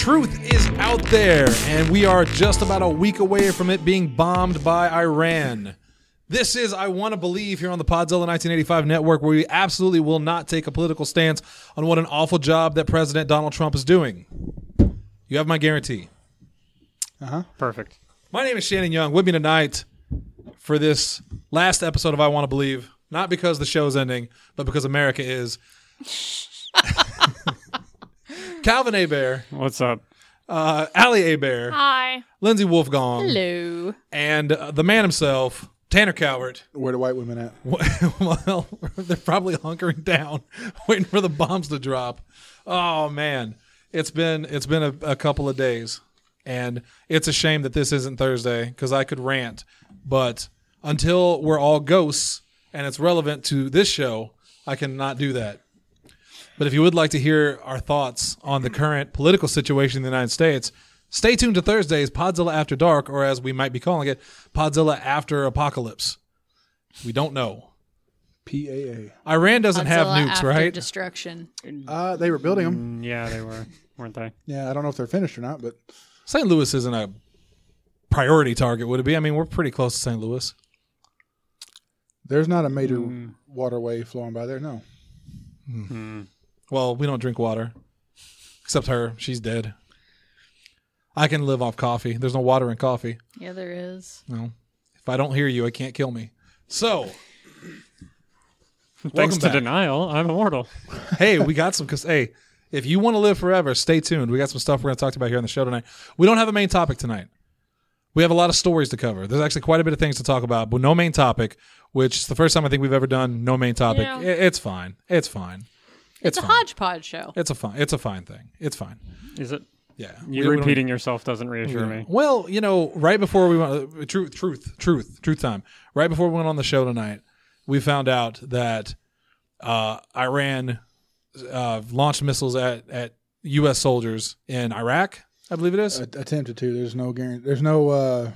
truth is out there, and we are just about a week away from it being bombed by Iran. This is I Want to Believe here on the Podzilla 1985 network, where we absolutely will not take a political stance on what an awful job that President Donald Trump is doing. You have my guarantee. Perfect. My name is Shannon Young. With me tonight for this last episode of I Want to Believe, not because the show's ending, but because America is. Calvin Hebert. What's up? Allie Hebert. Hi. Lindsay Wolfgong. Hello. And the man himself, Tanner Cowart. Where the white women at? Well, they're probably hunkering down, waiting for the bombs to drop. Oh man, it's been a couple of days, and it's a shame that this isn't Thursday because I could rant, but until we're all ghosts and it's relevant to this show, I cannot do that. But if you would like to hear our thoughts on the current political situation in the United States, stay tuned to Thursday's Podzilla After Dark, or as we might be calling it, Podzilla After Apocalypse. We don't know. PAA. Iran doesn't have Godzilla nukes, after right? Destruction. They were building them. Yeah, they were, weren't they? Yeah, I don't know if they're finished or not, but St. Louis isn't a priority target, would it be? I mean, we're pretty close to St. Louis. there's not a major waterway flowing by there. No. Well, we don't drink water. Except her. She's dead. I can live off coffee. There's no water in coffee. Yeah, there is. No. If I don't hear you, it can't kill me. So, Thanks welcome to back. denial, I'm immortal. Hey, we got some, because, hey, if you want to live forever, stay tuned. We got some stuff we're going to talk about here on the show tonight. We don't have a main topic tonight. We have a lot of stories to cover. There's actually quite a bit of things to talk about, but no main topic, which is the first time I think we've ever done no main topic. Yeah. It's fine. It's fine. It's a fine. hodgepodge show. It's a fine thing. It's fine. Is it? Yeah. You We don't- repeating yourself doesn't reassure me. Well, you know, right before we went, truth time. Right before we went on the show tonight, we found out that Iran launched missiles at U.S. soldiers in Iraq, I believe it is. Attempted to. There's no guarantee. There's no.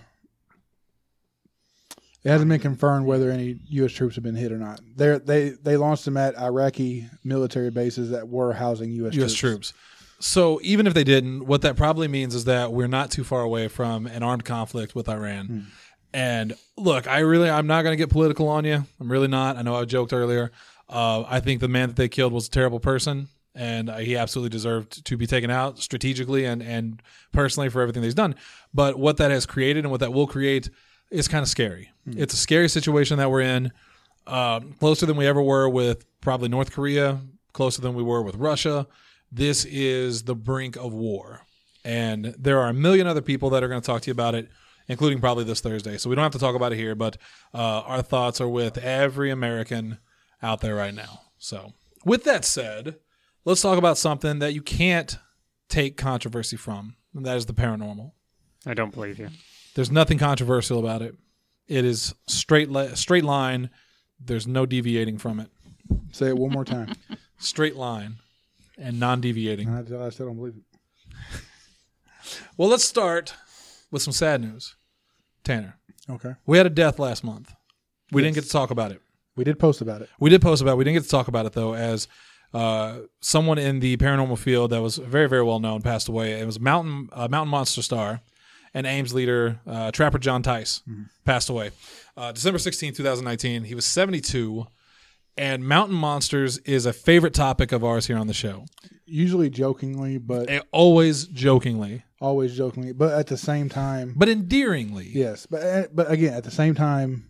It hasn't been confirmed whether any U.S. troops have been hit or not. They launched them at Iraqi military bases that were housing U.S. troops. So even if they didn't, what that probably means is that we're not too far away from an armed conflict with Iran. And look, I'm not going to get political on you. I'm really not. I know I joked earlier. I think the man that they killed was a terrible person, and he absolutely deserved to be taken out strategically and personally for everything that he's done. But what that has created and what that will create is kind of scary. It's a scary situation that we're in, closer than we ever were with probably North Korea, closer than we were with Russia. This is the brink of war. And there are a million other people that are going to talk to you about it, including probably this Thursday. So we don't have to talk about it here, but our thoughts are with every American out there right now. So with that said, let's talk about something that you can't take controversy from, and that is the paranormal. I don't believe you. There's nothing controversial about it. It is straight line. There's no deviating from it. Say it one more time. Straight line and non-deviating. I still don't believe it. Well, let's start with some sad news. Tanner, Okay. we had a death last month. We didn't get to talk about it. We did post about it. We did post about it. We didn't get to talk about it, though, as someone in the paranormal field that was very, very well known passed away. It was Mountain Monster star and Ames leader, Trapper John Tice, passed away. December 16, 2019. He was 72, and Mountain Monsters is a favorite topic of ours here on the show. Usually jokingly, but Always jokingly, always jokingly. But at the same time, but endearingly. yes. But again, at the same time,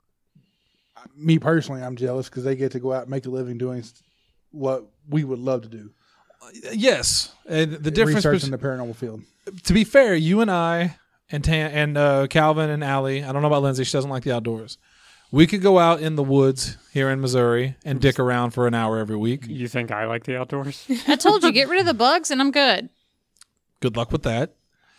me personally, I'm jealous because they get to go out and make a living doing what we would love to do. Yes. And the difference Research in the paranormal field. to be fair, you and I and Calvin and Allie, I don't know about Lindsay, she doesn't like the outdoors. We could go out in the woods here in Missouri and dick around for an hour every week. You think I like the outdoors? I told you, get rid of the bugs and I'm good. Good luck with that.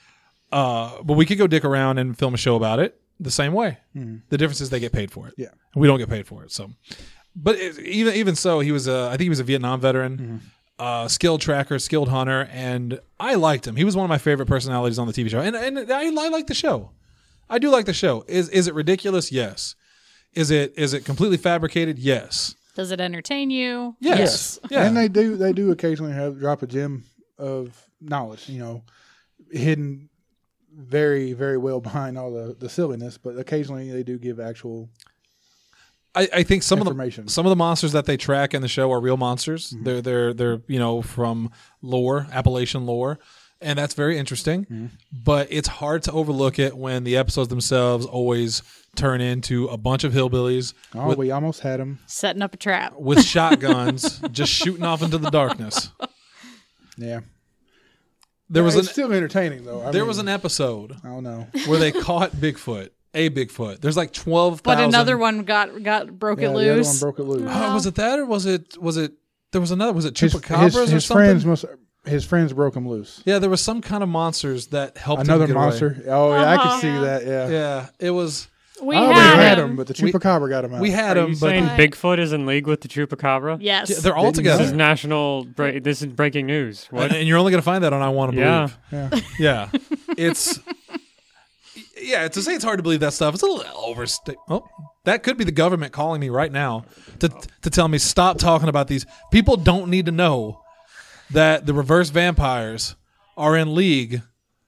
But we could go dick around and film a show about it the same way. The difference is they get paid for it. Yeah. We don't get paid for it. So, but even so, he was I think he was a Vietnam veteran, skilled tracker, skilled hunter, and I liked him. He was one of my favorite personalities on the TV show, and I like the show. I do like the show. Is it ridiculous? Yes. Is it completely fabricated? Yes. Does it entertain you? Yes. Yeah. And they do occasionally drop a gem of knowledge, hidden very, very well behind all the silliness, but occasionally they do give actual I think some information. of the monsters that they track in the show are real monsters. Mm-hmm. They're from lore, Appalachian lore, and that's very interesting. Mm-hmm. But it's hard to overlook it when the episodes themselves always turn into a bunch of hillbillies Oh, we almost had them. Setting up a trap. with shotguns just shooting off into the darkness. Yeah. There was it's still entertaining though. there was an episode I don't know. where they caught Bigfoot. A Bigfoot. There's like 12,000. But another one broke it The other one loose. broke it loose. Oh, was it that or was it? There was another. Was it chupacabras or his something? his friends broke him loose. Yeah, there was some kind of monsters that helped Another him get monster. away. Oh yeah, I Uh-huh. can see that. Yeah. Yeah, it was. We Oh, had we him. but the chupacabra got him out. We had Are him, you but saying But- Bigfoot is in league with the Chupacabra? Yes. they're all Didn't you This together. is this is breaking news. What? And you're only going to find that on I Want to Yeah. Believe. Yeah. Yeah, it's. Yeah, to say it's hard to believe that stuff, it's a little overstate. Oh, that could be the government calling me right now to tell me stop talking about these. People don't need to know that the reverse vampires are in league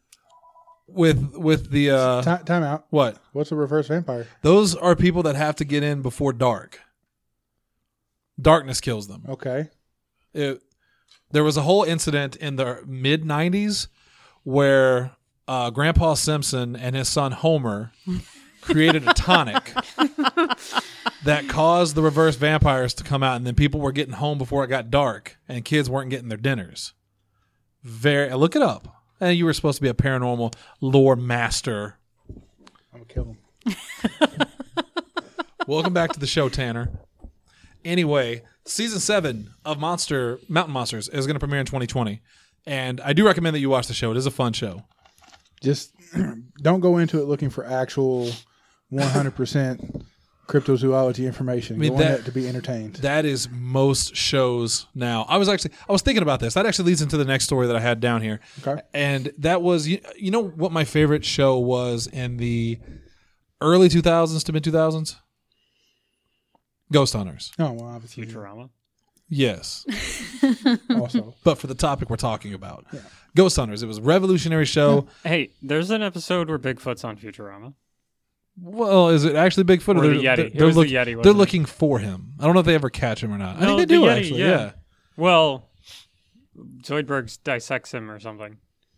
with the Time out. what? What's a reverse vampire? Those are people that have to get in before dark. Darkness kills them. Okay. There was a whole incident in the mid 90s where Grandpa Simpson and his son Homer created a tonic that caused the reverse vampires to come out, and then people were getting home before it got dark, and kids weren't getting their dinners. Look it up. And you were supposed to be a paranormal lore master. I'm gonna kill him. Welcome back to the show, Tanner. Anyway, season 7 of Mountain Monsters is going to premiere in 2020, and I do recommend that you watch the show. It is a fun show. Just don't go into it looking for actual 100% cryptozoology information. I mean, you want it to be entertained. That is most shows now. I was thinking about this. That actually leads into the next story that I had down here. Okay. And that was, you know what my favorite show was in the early 2000s to mid 2000s? Ghost Hunters. Oh, well, obviously. Futurama. Yes. Also. But for the topic we're talking about. Ghost Hunters. It was a revolutionary show. Hey, there's an episode where Bigfoot's on Futurama. Well, is it actually Bigfoot? Or Or the Yeti. It was the Yeti, They're wasn't it? looking for him. I don't know if they ever catch him or not. I No, think they the do, Yeti, actually. yeah. Yeah. Well, Zoidberg dissects him or something.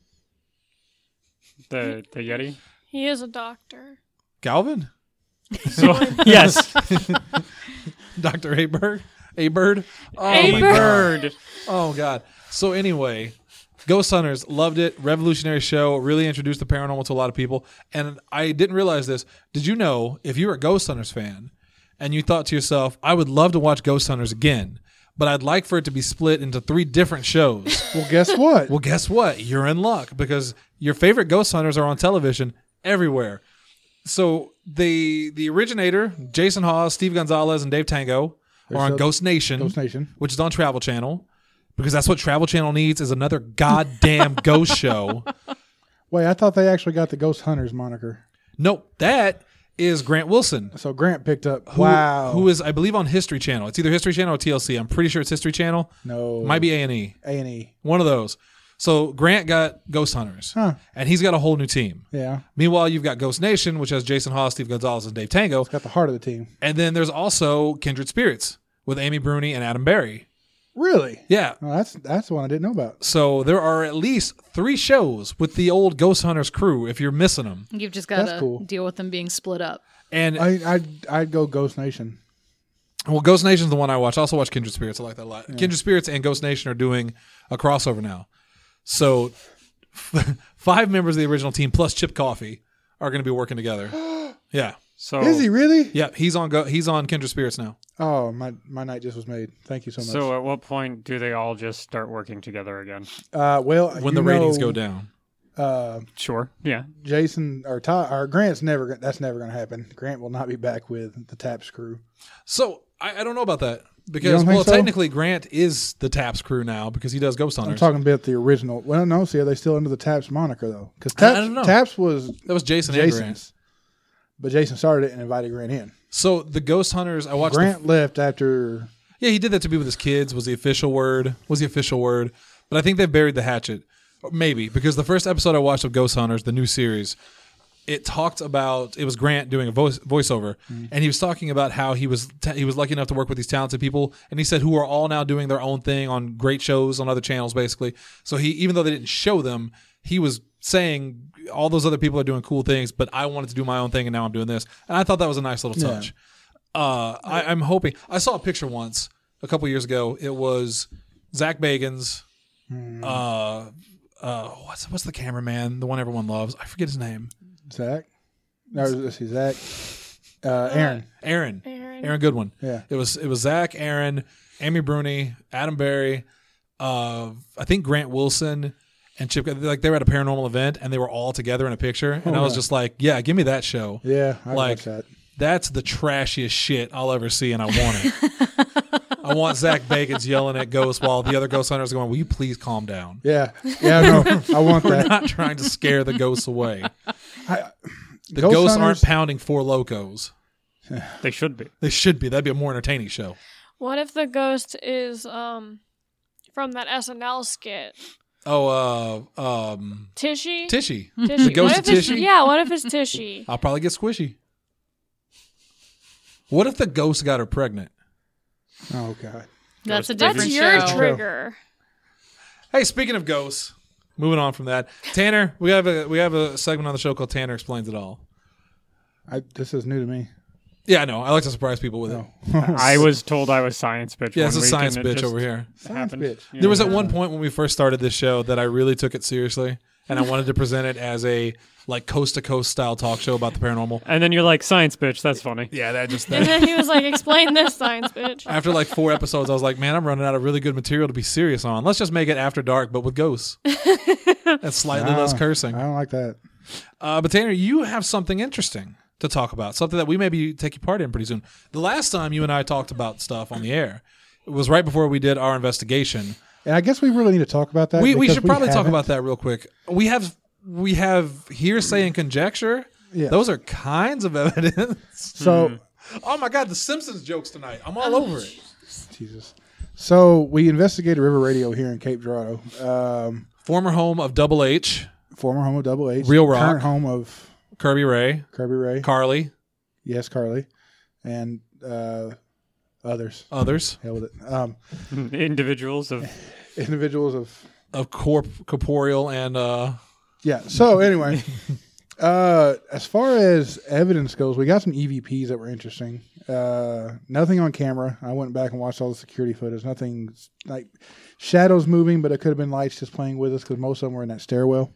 The Yeti. He is a doctor. Galvin? So yes, Dr. Abird? Abird? Oh, my A-Bird. God. bird. Oh, God. So, anyway, Ghost Hunters, loved it. Revolutionary show. Really introduced the paranormal to a lot of people. And I didn't realize this. Did you know, if you're a Ghost Hunters fan and you thought to yourself, I would love to watch Ghost Hunters again, but I'd like for it to be split into 3 different shows? Well, guess what? Well, guess what? You're in luck because your favorite Ghost Hunters are on television everywhere. So the originator, Jason Hawes, Steve Gonzalez, and Dave Tango are on still- Ghost Nation, Ghost Nation. which is on Travel Channel, because that's what Travel Channel needs is another goddamn ghost show. Wait, I thought they actually got the Ghost Hunters moniker. Nope, that is Grant Wilson. So Grant picked up. Who is, I believe, on History Channel. It's either History Channel or TLC. I'm pretty sure it's History Channel. No. Might be A&E. A&E. One of those. So Grant got Ghost Hunters, Huh. and he's got a whole new team. Yeah. Meanwhile, you've got Ghost Nation, which has Jason Hawes, Steve Gonzalez, and Dave Tango. Got the heart of the team. And then there's also Kindred Spirits with Amy Bruni and Adam Berry. Really? Yeah. Oh, that's one I didn't know about. So there are at least 3 shows with the old Ghost Hunters crew if you're missing them. You've just got That's to cool. deal with them being split up. And I'd go Ghost Nation. well, Ghost Nation's the one I watch. I also watch Kindred Spirits. I like that a lot. Kindred Spirits and Ghost Nation are doing a crossover now. So 5 members of the original team plus Chip Coffey are going to be working together. Yeah. So Is he really? Yeah, he's on Kindred Spirits now. Oh, my night just was made. Thank you so much. So at what point do they all just start working together again? Well, When the ratings go down. Sure. Yeah. Jason or Todd or Grant's that's never going to happen. Grant will not be back with the Taps crew. So I don't know about that You because don't think well, so? technically Grant is the Taps crew now because he does Ghost I'm Hunters. talking about the original. Well, no, see, are they still under the Taps moniker though? Because I don't know. Taps was That was Jason and Grant. Jason's, but Jason started it and invited Grant in. So the Ghost Hunters, I watched. Grant left after. Yeah, he did that to be with his kids. Was the official word? But I think they've buried the hatchet. Maybe, because the first episode I watched of Ghost Hunters, the new series, it talked about, it was Grant doing a voiceover, and he was talking about how he was lucky enough to work with these talented people, and he said who are all now doing their own thing on great shows on other channels, basically. So even though they didn't show them, he was saying all those other people are doing cool things, but I wanted to do my own thing, and now I'm doing this. And I thought that was a nice little touch. I'm hoping. I saw a picture once a couple years ago. It was Zach Bagans. What's the cameraman? The one everyone loves. I forget his name. Zach? No, let's see, Zach. Aaron. Aaron Goodwin. Yeah. It was Zach, Aaron, Amy Bruni, Adam Berry, I think Grant Wilson and Chip. Like they were at a paranormal event and they were all together in a picture, and I was just like, "Yeah, give me that show." Yeah, I like watch that. That's the trashiest shit I'll ever see, and I want it. I want Zach Bagans yelling at ghosts while the other ghost hunters are going, "Will you please calm down?" Yeah, no, I want We're that. not trying to scare the ghosts away. The Ghost ghosts aren't Hunters- pounding Four Locos. They should be. They should be. That'd be a more entertaining show. What if the ghost is from that SNL skit? Oh, Tishy? Tishy. Tishy. The ghost What of if it's- Tishy? Yeah, what if it's Tishy? I'll probably get squishy. What if the ghost got her pregnant? Oh God. That's a That's different your show. trigger. Hey, speaking of ghosts, moving on from that, Tanner, we have a segment on the show called Tanner Explains It All. This is new to me. Yeah, I know. I like to surprise people with it. I was told I was science bitch. Yeah, one it's a week, science and it bitch just over here. Science happened. bitch. You There was know. at one point when we first started this show that I really took it seriously, and I wanted to present it as a like coast to coast style talk show about the paranormal. And then you're like, science bitch, that's funny. Yeah, that just And then he was like, explain this, science bitch. after like 4 episodes, I was like, man, I'm running out of really good material to be serious on. Let's just make it After Dark, but with ghosts and slightly less cursing. I don't like that. But Tanner, you have something interesting to talk about, something that we may be taking part in pretty soon. The last time you and I talked about stuff on the air, it was right before we did our investigation. And I guess we really need to talk about that. We because should probably talk haven't. about that real quick. We have hearsay and conjecture. Yeah. Those are kinds of evidence. So, Oh my God, the Simpsons jokes tonight. I'm all over it. Jesus. So we investigated River Radio here in Cape Girardeau, Former home of Double H, former home of Double H, Real Rock. current home of Kirby Ray, Kirby Ray, Carly, yes, Carly, and others. others Hell with it. Individuals of Individuals of corporeal and yeah. So anyway, as far as evidence goes, we got some EVPs that were interesting. Nothing on camera. I went back and watched all the security footage. Nothing like shadows moving, but it could have been lights just playing with us because most of them were in that stairwell.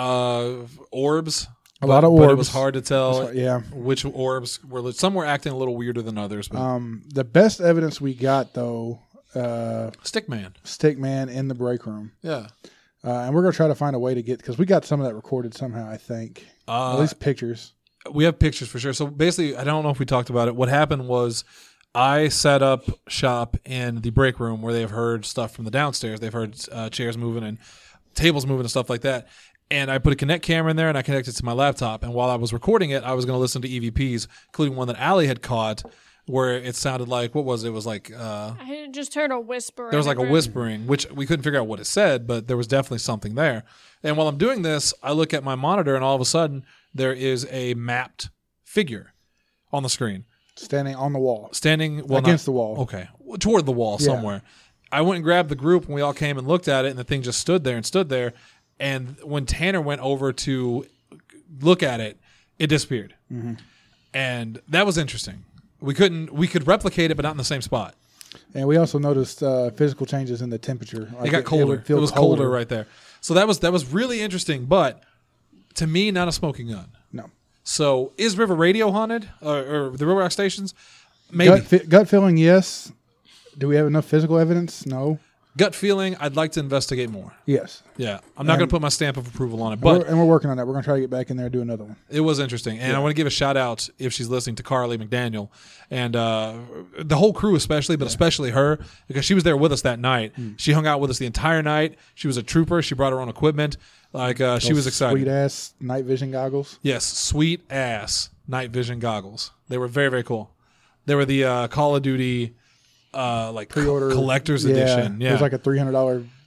orbs. A lot of But it orbs. was hard to tell Yeah. which orbs were. Some were acting a little weirder than others. But The best evidence we got though, Stickman. Stickman in the break room, Yeah. and we're gonna try to find a way to get because we got some of that recorded somehow. I think at least pictures. We have pictures for sure. So basically, I don't know if we talked about it. What happened was I set up shop in the break room where they've heard stuff from the downstairs. They've heard chairs moving and tables moving and stuff like that. And I put a Kinect camera in there and I connected it to my laptop. And while I was recording it, I was going to listen to EVPs, including one that Allie had caught where it sounded like, what was it? It was like, I just heard a whisper. there was in like the a room. whispering, which we couldn't figure out what it said, but there was definitely something there. And while I'm doing this, I look at my monitor and all of a sudden there is a mapped figure on the screen. Standing on the wall. Standing Against the wall. Okay. Toward the wall Yeah. somewhere. I went and grabbed the group and we all came and looked at it and the thing just stood there and stood there. And when Tanner went over to look at it, it disappeared. Mm-hmm. And that was interesting. We could replicate it, but not in the same spot. And we also noticed physical changes in the temperature. It got colder. It, feel was colder right there. So that was really interesting, but to me, not a smoking gun. No. So is River Radio haunted or the River Rock stations? Maybe. Gut feeling, yes. Do we have enough physical evidence? No. Gut feeling, I'd like to investigate more. Yes. Yeah. I'm not going to put my stamp of approval on it, but We're working on that. We're going to try to get back in there and do another one. it was interesting. And I want to give a shout out, if she's listening, to Carly McDaniel and the whole crew especially, but especially her, because she was there with us that night. She hung out with us the entire night. She was a trooper. She brought her own equipment. She was excited. Sweet ass night vision goggles. Yes, sweet ass night vision goggles. They were very, very cool. They were the Call of Duty Pre-order collector's edition. Yeah, It was like a $300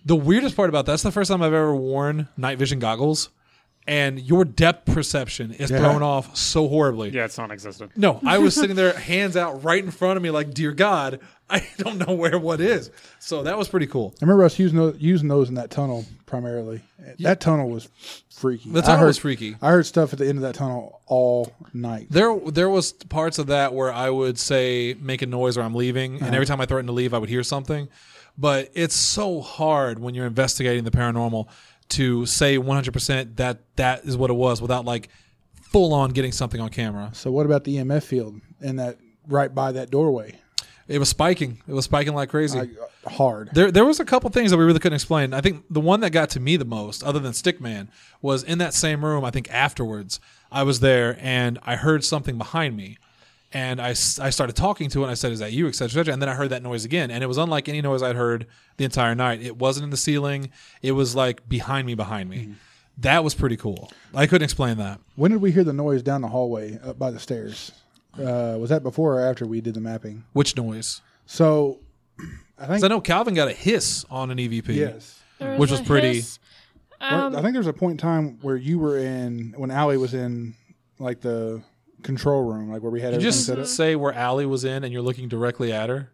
The weirdest part about that's the first time I've ever worn night vision goggles, and your depth perception is thrown off so horribly. Yeah, it's non-existent. No, I was sitting there, hands out right in front of me, like, dear God, I don't know where what is. So that was pretty cool. I remember us using those in that tunnel primarily. That tunnel was freaky. The tunnel was freaky. I heard stuff at the end of that tunnel all night. There was parts of that where I would say make a noise or I'm leaving, and every time I threatened to leave, I would hear something. But it's so hard when you're investigating the paranormal to say 100% that is what it was without like full on getting something on camera. So what about the EMF field and that right by that doorway? It was spiking. It was spiking like crazy. Hard. There was a couple things that we really couldn't explain. I think the one that got to me the most, other than Stickman, was in that same room. I think afterwards I was there and I heard something behind me. And I started talking to it, and I said, is that you, et cetera, et cetera. And then I heard that noise again, and it was unlike any noise I'd heard the entire night. It wasn't in the ceiling. It was like behind me. Mm-hmm. That was pretty cool. I couldn't explain that. When did we hear the noise down the hallway up by the stairs? Was that before or after we did the mapping? Which noise? So I think... 'Cause I know Calvin got a hiss on an EVP. Yes. Which was pretty... hiss. I think there was a point in time where you were in... When Allie was in, like, the... control room, like where we had Did you everything set up. just say where Allie was in and you're looking directly at her?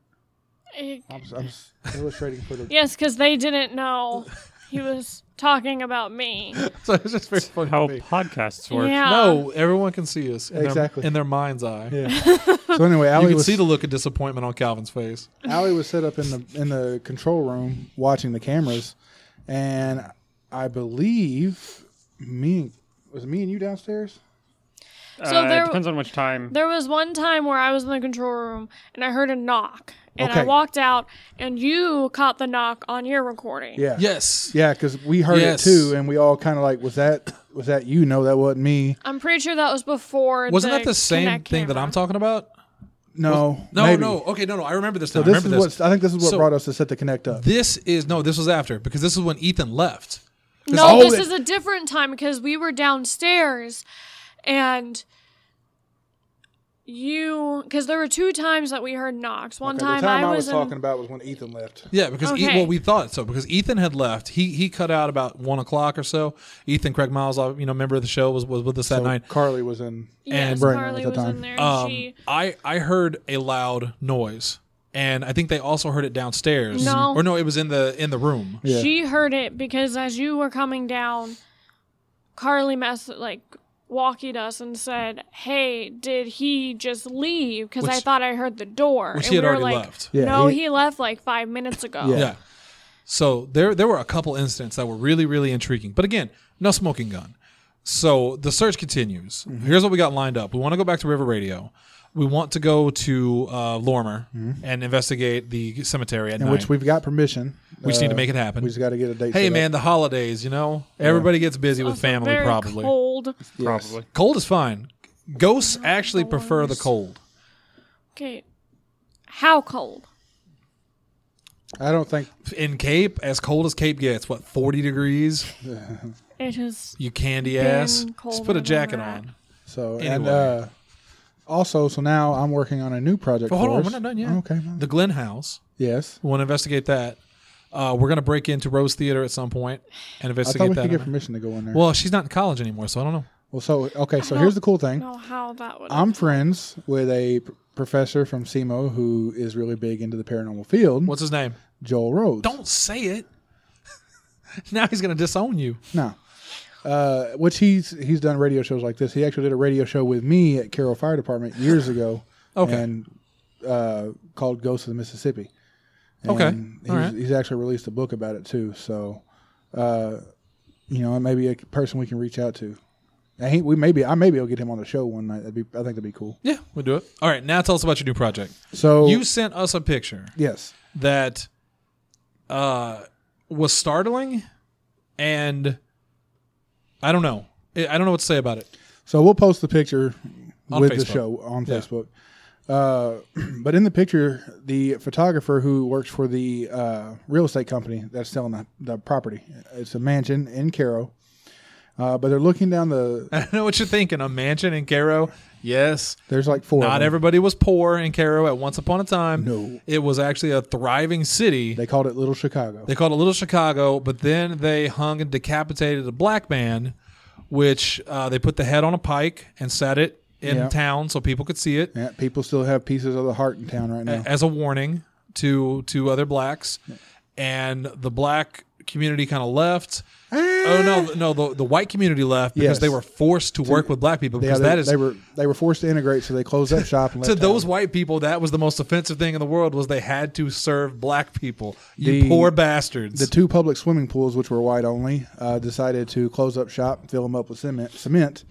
I'm illustrating for the... Yes, because they didn't know he was talking about me. So it's just very funny. How to me. podcasts work. Yeah. No, everyone can see us Exactly. in their mind's eye. Yeah. So anyway, You Allie can was see the look of disappointment on Calvin's face. Allie was set up in the control room watching the cameras, and I believe me and you downstairs. So It depends on which time. There was one time where I was in the control room and I heard a knock. And I Okay. walked out and you caught the knock on your recording. Yeah. Yes. Yeah, because we heard Yes. it too, and we all kind of like, was that you? No, that wasn't me. I'm pretty sure that was before Wasn't that the same Kinect thing that camera. I'm talking about? No. No, maybe. no. Okay, no. I remember this So now. I this remember is what I think this is what So- brought us to set the Connect up. This was after, because this is when Ethan left. No, Oh, this that- is a different time because we were downstairs and because there were 2 times that we heard knocks. One Okay, time, the time I was in, talking about was when Ethan left. Yeah, because Okay. we thought so, because Ethan had left. He cut out about 1:00 or so. Ethan Craig Miles, member of the show, was with us that So night. Carly was in. Yes, Brandon Carly at the was time. in there. And she I heard a loud noise, and I think they also heard it downstairs. No. Or no, it was in the room. Yeah. She heard it because as you were coming down, Carly walkied us and said, "Hey, did he just leave? Because I Which- thought I heard the door." Which And he had we were already like, left. Yeah, no, he- he left like 5 minutes ago. Yeah. Yeah. So there were a couple incidents that were really, really intriguing. But again, no smoking gun. So the search continues. Mm-hmm. Here's what we got lined up. We want to go back to River Radio. We want to go to Lorimer and investigate the cemetery at In night. which we've got permission. We just need to make it happen. We just got to get a date. Hey, set up. man, the holidays, everybody gets busy with Also family, very probably. cold. Yes. Probably. Cold is fine. Ghosts actually prefer the cold. Okay, how cold? I don't think. In Cape, as cold as Cape gets, 40 degrees? It is. You candy Been ass. colder Just put a than jacket that. on. So Anyway. and also, so now I'm working on a new project. But hold for on, us. we're not done yet. Okay. The Glen House. Yes. We want to investigate that. We're going to break into Rose Theater at some point and I investigate thought we that. could get permission to go in there. Well, she's not in college anymore, so I don't know. Well, so okay. So I here's don't the cool thing. know how that would. I'm friends with a professor from SEMO who is really big into the paranormal field. What's his name? Joel Rhodes. Don't say it. Now he's going to disown you. No. Which he's done radio shows like this. He actually did a radio show with me at Carroll Fire Department years ago. Okay. And called Ghosts of the Mississippi. Okay. And All right. He's actually released a book about it too. So, it may be a person we can reach out to. I maybe will get him on the show one night. I think that'd be cool. Yeah, we'll do it. All right, now tell us about your new project. So You sent us a picture yes. that was startling, and I don't know. I don't know what to say about it. So we'll post the picture On with the Facebook. show on Yeah. Facebook. But in the picture, the photographer who works for the real estate company that's selling the property, it's a mansion in Caro. But they're looking down the. I know what you're thinking. A mansion in Cairo. Yes. There's like 4. of Not them. everybody was poor in Cairo at once upon a time. No. It was actually a thriving city. They called it Little Chicago. They called it Little Chicago, but then they hung and decapitated a black man, which they put the head on a pike and set it in Yeah. town so people could see it Yeah, people still have pieces of the heart in town right now. as a warning to other blacks. And the black community kind of left. Oh no, the white community left because Yes. they were forced to work with black people because Yeah, that is they were forced to integrate, so they closed up shop. And to left those town. white people, that was the most offensive thing in the world was they had to serve black people. You The- poor bastards. The 2 public swimming pools, which were white only, decided to close up shop and fill them up with cement.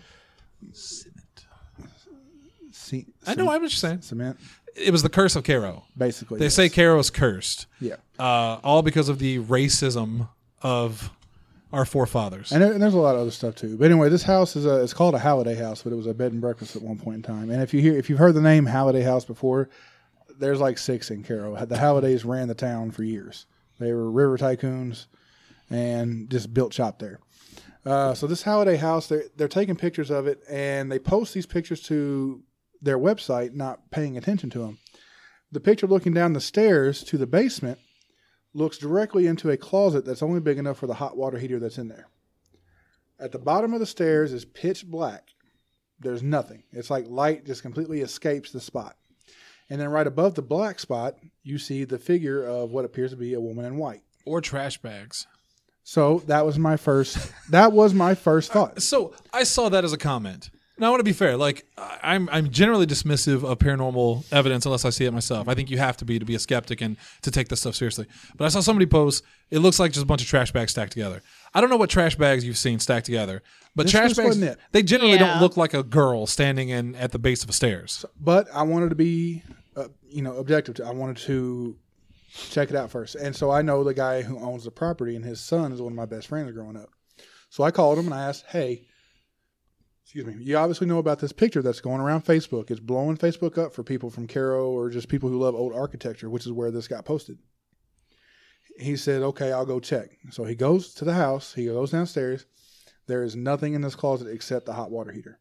I know, I'm just saying. Cement, It was the curse of Cairo. basically. They yes. say Cairo's cursed. Yeah. All because of the racism of our forefathers. And there's a lot of other stuff too. But anyway, this house is it's called a Halliday House, but it was a bed and breakfast at one point in time. And if you've heard the name Halliday House before, there's like 6 in Cairo. The Hallidays ran the town for years. They were river tycoons and just built shop there. So this Halliday House, they're taking pictures of it, and they post these pictures to their website, not paying attention to them. The picture looking down the stairs to the basement looks directly into a closet that's only big enough for the hot water heater that's in there. At the bottom of the stairs is pitch black. There's nothing. It's like light just completely escapes the spot. And then right above the black spot, you see the figure of what appears to be a woman in white. Or trash bags. So that was my first thought. So I saw that as a comment. Now I want to be fair. Like I'm generally dismissive of paranormal evidence unless I see it myself. I think you have to be a skeptic and to take this stuff seriously. But I saw somebody post, it looks like just a bunch of trash bags stacked together. I don't know what trash bags you've seen stacked together, but This trash bags, wasn't it. they generally Yeah. don't look like a girl standing at the base of a stairs. But I wanted to be, objective. I wanted to check it out first. And so I know the guy who owns the property, and his son is one of my best friends growing up. So I called him and I asked, hey, excuse me, you obviously know about this picture that's going around Facebook. It's blowing Facebook up for people from Cairo or just people who love old architecture, which is where this got posted. He said, okay, I'll go check. So he goes to the house. He goes downstairs. There is nothing in this closet except the hot water heater.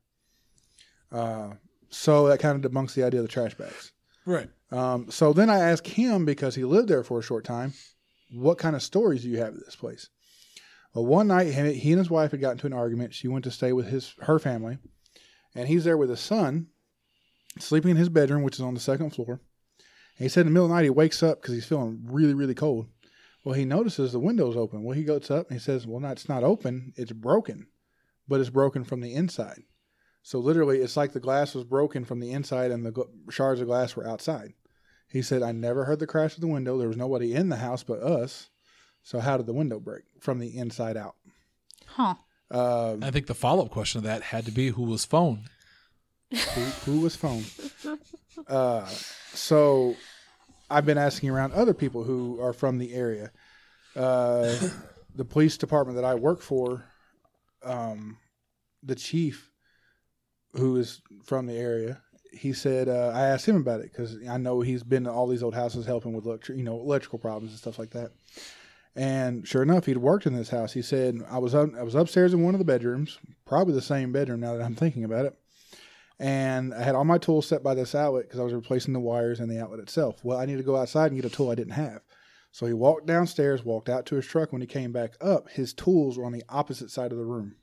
So that kind of debunks the idea of the trash bags. Right. So then I asked him, because he lived there for a short time, what kind of stories do you have at this place? Well, one night he and his wife had gotten into an argument. She went to stay with her family, and he's there with his son, sleeping in his bedroom, which is on the second floor. And he said in the middle of the night he wakes up because he's feeling really, really cold. Well, he notices the window's open. Well, he goes up and he says, well, no, it's not open. It's broken, but it's broken from the inside. So literally, it's like the glass was broken from the inside and the shards of glass were outside. He said, I never heard the crash of the window. There was nobody in the house but us. So how did the window break? From the inside out. Huh. I think the follow-up question of that had to be who was phone. Who was phone? So I've been asking around other people who are from the area. The police department that I work for, the chief who is from the area, he said, I asked him about it because I know he's been to all these old houses helping with electrical problems and stuff like that. And sure enough, he'd worked in this house. He said, I was upstairs in one of the bedrooms, probably the same bedroom now that I'm thinking about it. And I had all my tools set by this outlet because I was replacing the wires and the outlet itself. Well, I needed to go outside and get a tool I didn't have. So he walked downstairs, walked out to his truck. When he came back up, his tools were on the opposite side of the room.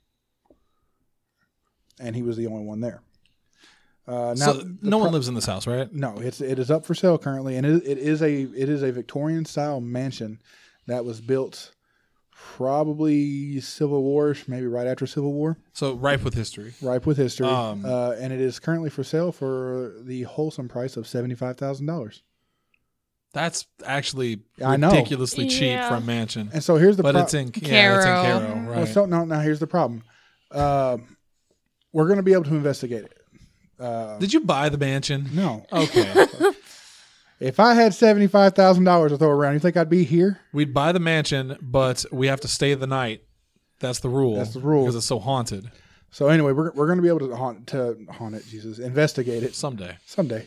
And he was the only one there. So no one lives in this house, right? No, it is up for sale currently, and it is a Victorian style mansion that was built probably Civil War, maybe right after Civil War, So ripe with history. ripe with history, Um, and it is currently for sale for the wholesome price of $75,000. That's actually I know. ridiculously cheap Yeah. for a mansion. And so here's the But pro- it's in Cairo. Cairo, right? Well, so now here's the problem. We're going to be able to investigate it. Did you buy the mansion? No, Okay. if I had $75,000 to throw around, you think I'd be here? We'd buy the mansion, but we have to stay the night. That's the rule. That's the rule. Because it's so haunted. So anyway, we're going to be able to haunt it. Jesus, investigate it Someday. someday.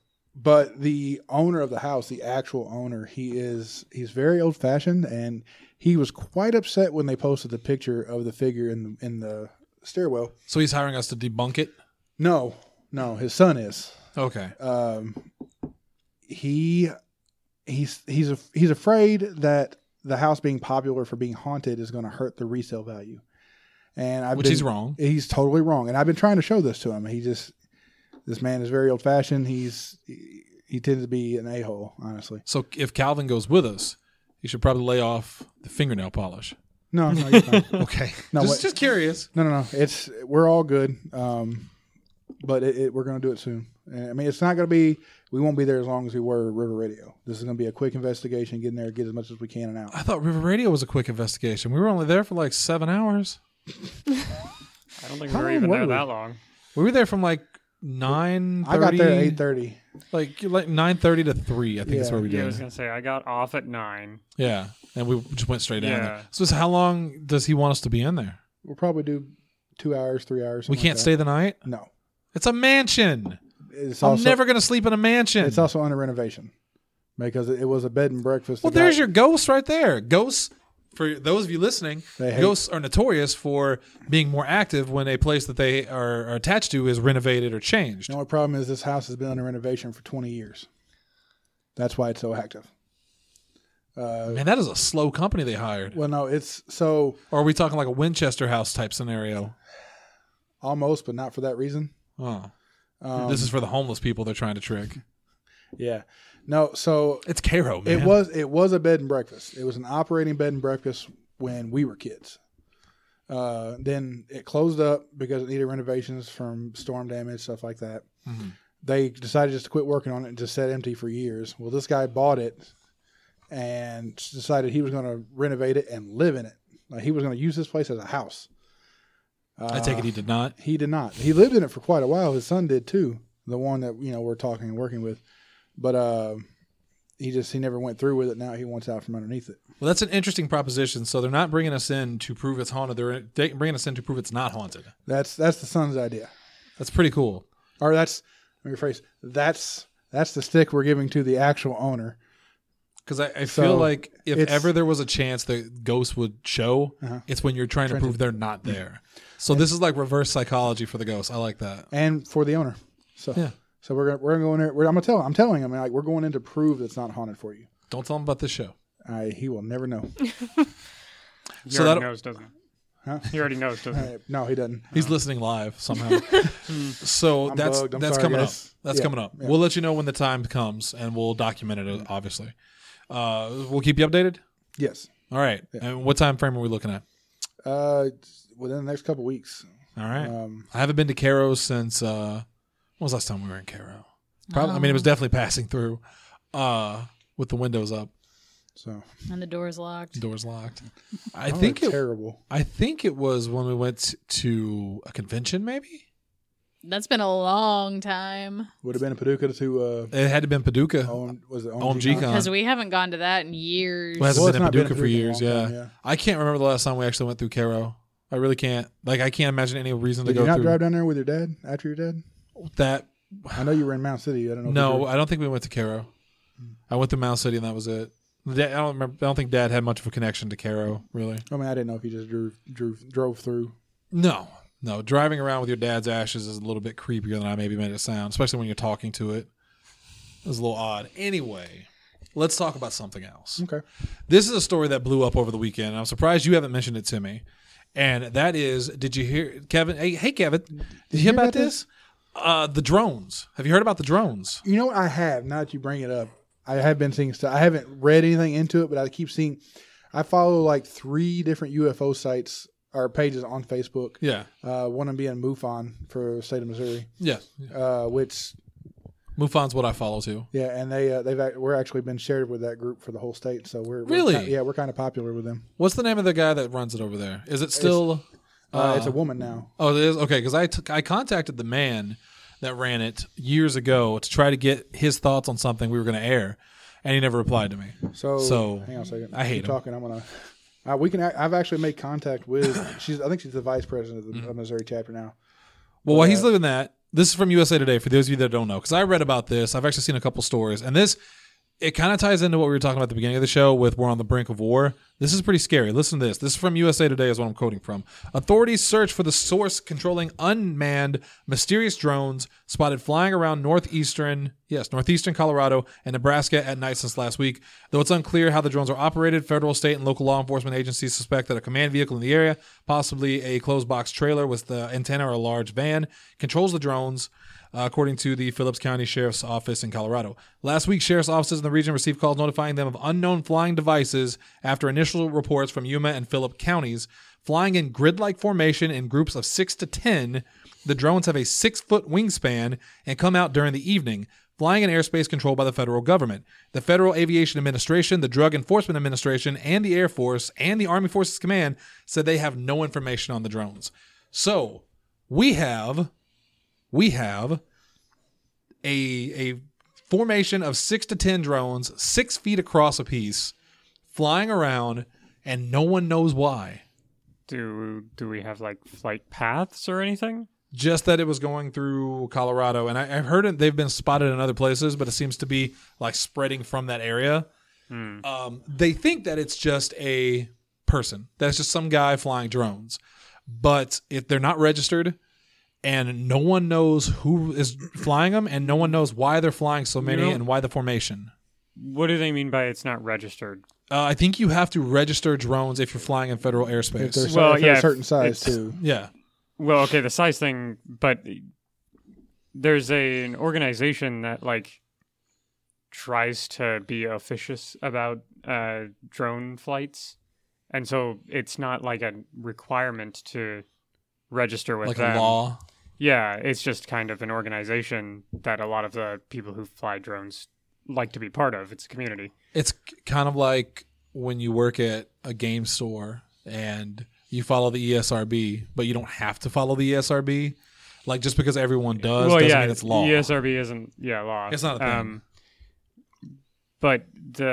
But the owner of the house, the actual owner, he's very old fashioned, and He was quite upset when they posted the picture of the figure in the stairwell. So he's hiring us to debunk it? No, his son is. Okay. He's afraid that the house being popular for being haunted is going to hurt the resale value. And Which he's wrong. He's totally wrong. And I've been trying to show this to him. This man is very old fashioned. He tends to be an a-hole, honestly. So if Calvin goes with us, he should probably lay off the fingernail polish. No, you're fine. Okay. No, just curious. No. We're all good. But we're going to do it soon. I mean, it's not going to be. We won't be there as long as we were River Radio. This is going to be a quick investigation. Get in there, get as much as we can, and out. I thought River Radio was a quick investigation. We were only there for like 7 hours. I don't think How we were long even were there we? that long. We were there from like 9:30. I got there at 8:30. Like 9:30 to 3. I think that's Yeah. where we Yeah, I did. was gonna say I got off at 9. Yeah, and we just went straight down Yeah. there. So how long does he want us to be in there? We'll probably do 2 hours, 3 hours. We something can't like stay the night. that. No, It's a mansion. it's I'm also never going to sleep in a mansion. It's also under renovation because it was a bed and breakfast. Well, there's your ghosts right there. Ghosts, for those of you listening, They hate- ghosts are notorious for being more active when a place that they are attached to is renovated or changed. The only problem is this house has been under renovation for 20 years. That's why it's so active. Man, that is a slow company they hired. Well, no, it's so Or are we talking like a Winchester House type scenario? almost, but not for that reason. Oh, this is for the homeless people they're trying to trick. Yeah, no. So It's Cairo, man. it was a bed and breakfast. It was an operating bed and breakfast when we were kids. Then it closed up because it needed renovations from storm damage, stuff like that. Mhm. They decided just to quit working on it and just sat empty for years. Well, this guy bought it and decided he was going to renovate it and live in it. Like he was going to use this place as a house. I take it he did not. He did not. He lived in it for quite a while. His son did too. The one that we're talking and working with, but he never went through with it. Now he wants out from underneath it. Well, that's an interesting proposition. So they're not bringing us in to prove it's haunted. They're bringing us in to prove it's not haunted. That's the son's idea, That's pretty cool. or let me rephrase. That's the stick we're giving to the actual owner. Because I So, feel like if it's- ever there was a chance that ghosts would show, it's when you're trying to prove they're not there. So this is like reverse psychology for the ghosts. I like that. And for the owner. So Yeah. So we're gonna go in there. I'm telling him like we're going in to prove it's not haunted for you. Don't tell them about this show. He will never know. He So already that'll- knows, doesn't he? Huh? He already knows, doesn't he? No, he doesn't. He's listening live somehow. So I'm that's bugged. I'm that's sorry, coming guys. up. That's Yeah, coming up. yeah. We'll let you know when the time comes, and we'll document it. Obviously, we'll keep you updated. Yes. All right. And what time frame are we looking at? Within the next couple weeks. All right. Um, I haven't been to Cairo since. When was the last time we were in Cairo? Probably. I mean, it was definitely passing through, with the windows up, So And the door's locked. doors locked. I oh, think it's it. terrible. I think it was when we went to a convention. Maybe That's been a long time Would have been in Paducah to it had to been Paducah. was it OMG Con. because we haven't gone to that in years. Well, it hasn't Well, been it's in not been Paducah in for Paducah in a years. long Yeah. time, yeah. I can't remember the last time we actually went through Cairo. I really can't. Like, I can't imagine any reason Did to you go not through drive down there with your dad after your dad? that. I know you were in Mount City. I don't know. if you No, drove. I don't think we went to Cairo. I went to Mount City and that was it. I don't remember. I don't think Dad had much of a connection to Cairo, really. I mean, I didn't know if you just drove through. No. Driving around with your dad's ashes is a little bit creepier than I maybe made it sound, especially when you're talking to it. It was a little odd. Anyway, let's talk about something else. Okay. This is a story that blew up over the weekend. And I'm surprised you haven't mentioned it to me. And that is, did you hear, Kevin? Hey Kevin, did you hear about this? The drones. Have you heard about the drones? You know what I have? Now that you bring it up, I have been seeing stuff. I haven't read anything into it, but I keep seeing. I follow like 3 different UFO sites or pages on Facebook. Yeah. One of them being MUFON for the state of Missouri, Yeah. which MUFON's what I follow too. yeah, and we're actually been shared with that group for the whole state. So we're Really? we're kind of popular with them. What's the name of the guy that runs it over there? Is it still? It's a woman now. Oh, it is? Okay, because I contacted the man that ran it years ago to try to get his thoughts on something we were going to air, and he never replied to me. So hang on a second. I hate Keep him. talking. I'm gonna. I've actually made contact with. I think she's the vice president of the Missouri chapter now. Well, while he's living that, this is from USA Today for those of you that don't know, because I read about this. I've actually seen a couple stories, and it kind of ties into what we were talking about at the beginning of the show with we're on the brink of war. This is pretty scary. Listen to this. This is from USA Today is what I'm quoting from. Authorities search for the source controlling unmanned mysterious drones spotted flying around northeastern Colorado and Nebraska at night since last week. Though it's unclear how the drones are operated, federal, state, and local law enforcement agencies suspect that a command vehicle in the area, possibly a closed box trailer with the antenna or a large van, controls the drones. According to the Phillips County Sheriff's Office in Colorado. Last week, sheriff's offices in the region received calls notifying them of unknown flying devices after initial reports from Yuma and Phillip counties. Flying in grid-like formation in groups of 6 to 10, the drones have a 6-foot wingspan and come out during the evening, flying in airspace controlled by the federal government. The Federal Aviation Administration, the Drug Enforcement Administration, and the Air Force and the Army Forces Command said they have no information on the drones. So, we have a formation of 6 to 10 drones, 6 feet across a piece, flying around, and no one knows why. Do we have like flight paths or anything? Just that it was going through Colorado, and I've heard they've been spotted in other places, but it seems to be like spreading from that area. They think that it's just a person. That's just some guy flying drones. But if they're not registered, and no one knows who is flying them, and no one knows why they're flying so many and why the formation. What do they mean by it's not registered? I think you have to register drones if you're flying in federal airspace. If they're a certain size too. Yeah. Well, okay, the size thing, but there's an organization that like tries to be officious about drone flights, and so it's not like a requirement to register with like them. a law. Yeah, it's just kind of an organization that a lot of the people who fly drones like to be part of. It's a community. It's kind of like when you work at a game store and you follow the ESRB, but you don't have to follow the ESRB. Like just because everyone does doesn't mean it's law. ESRB isn't law. It's not a thing. But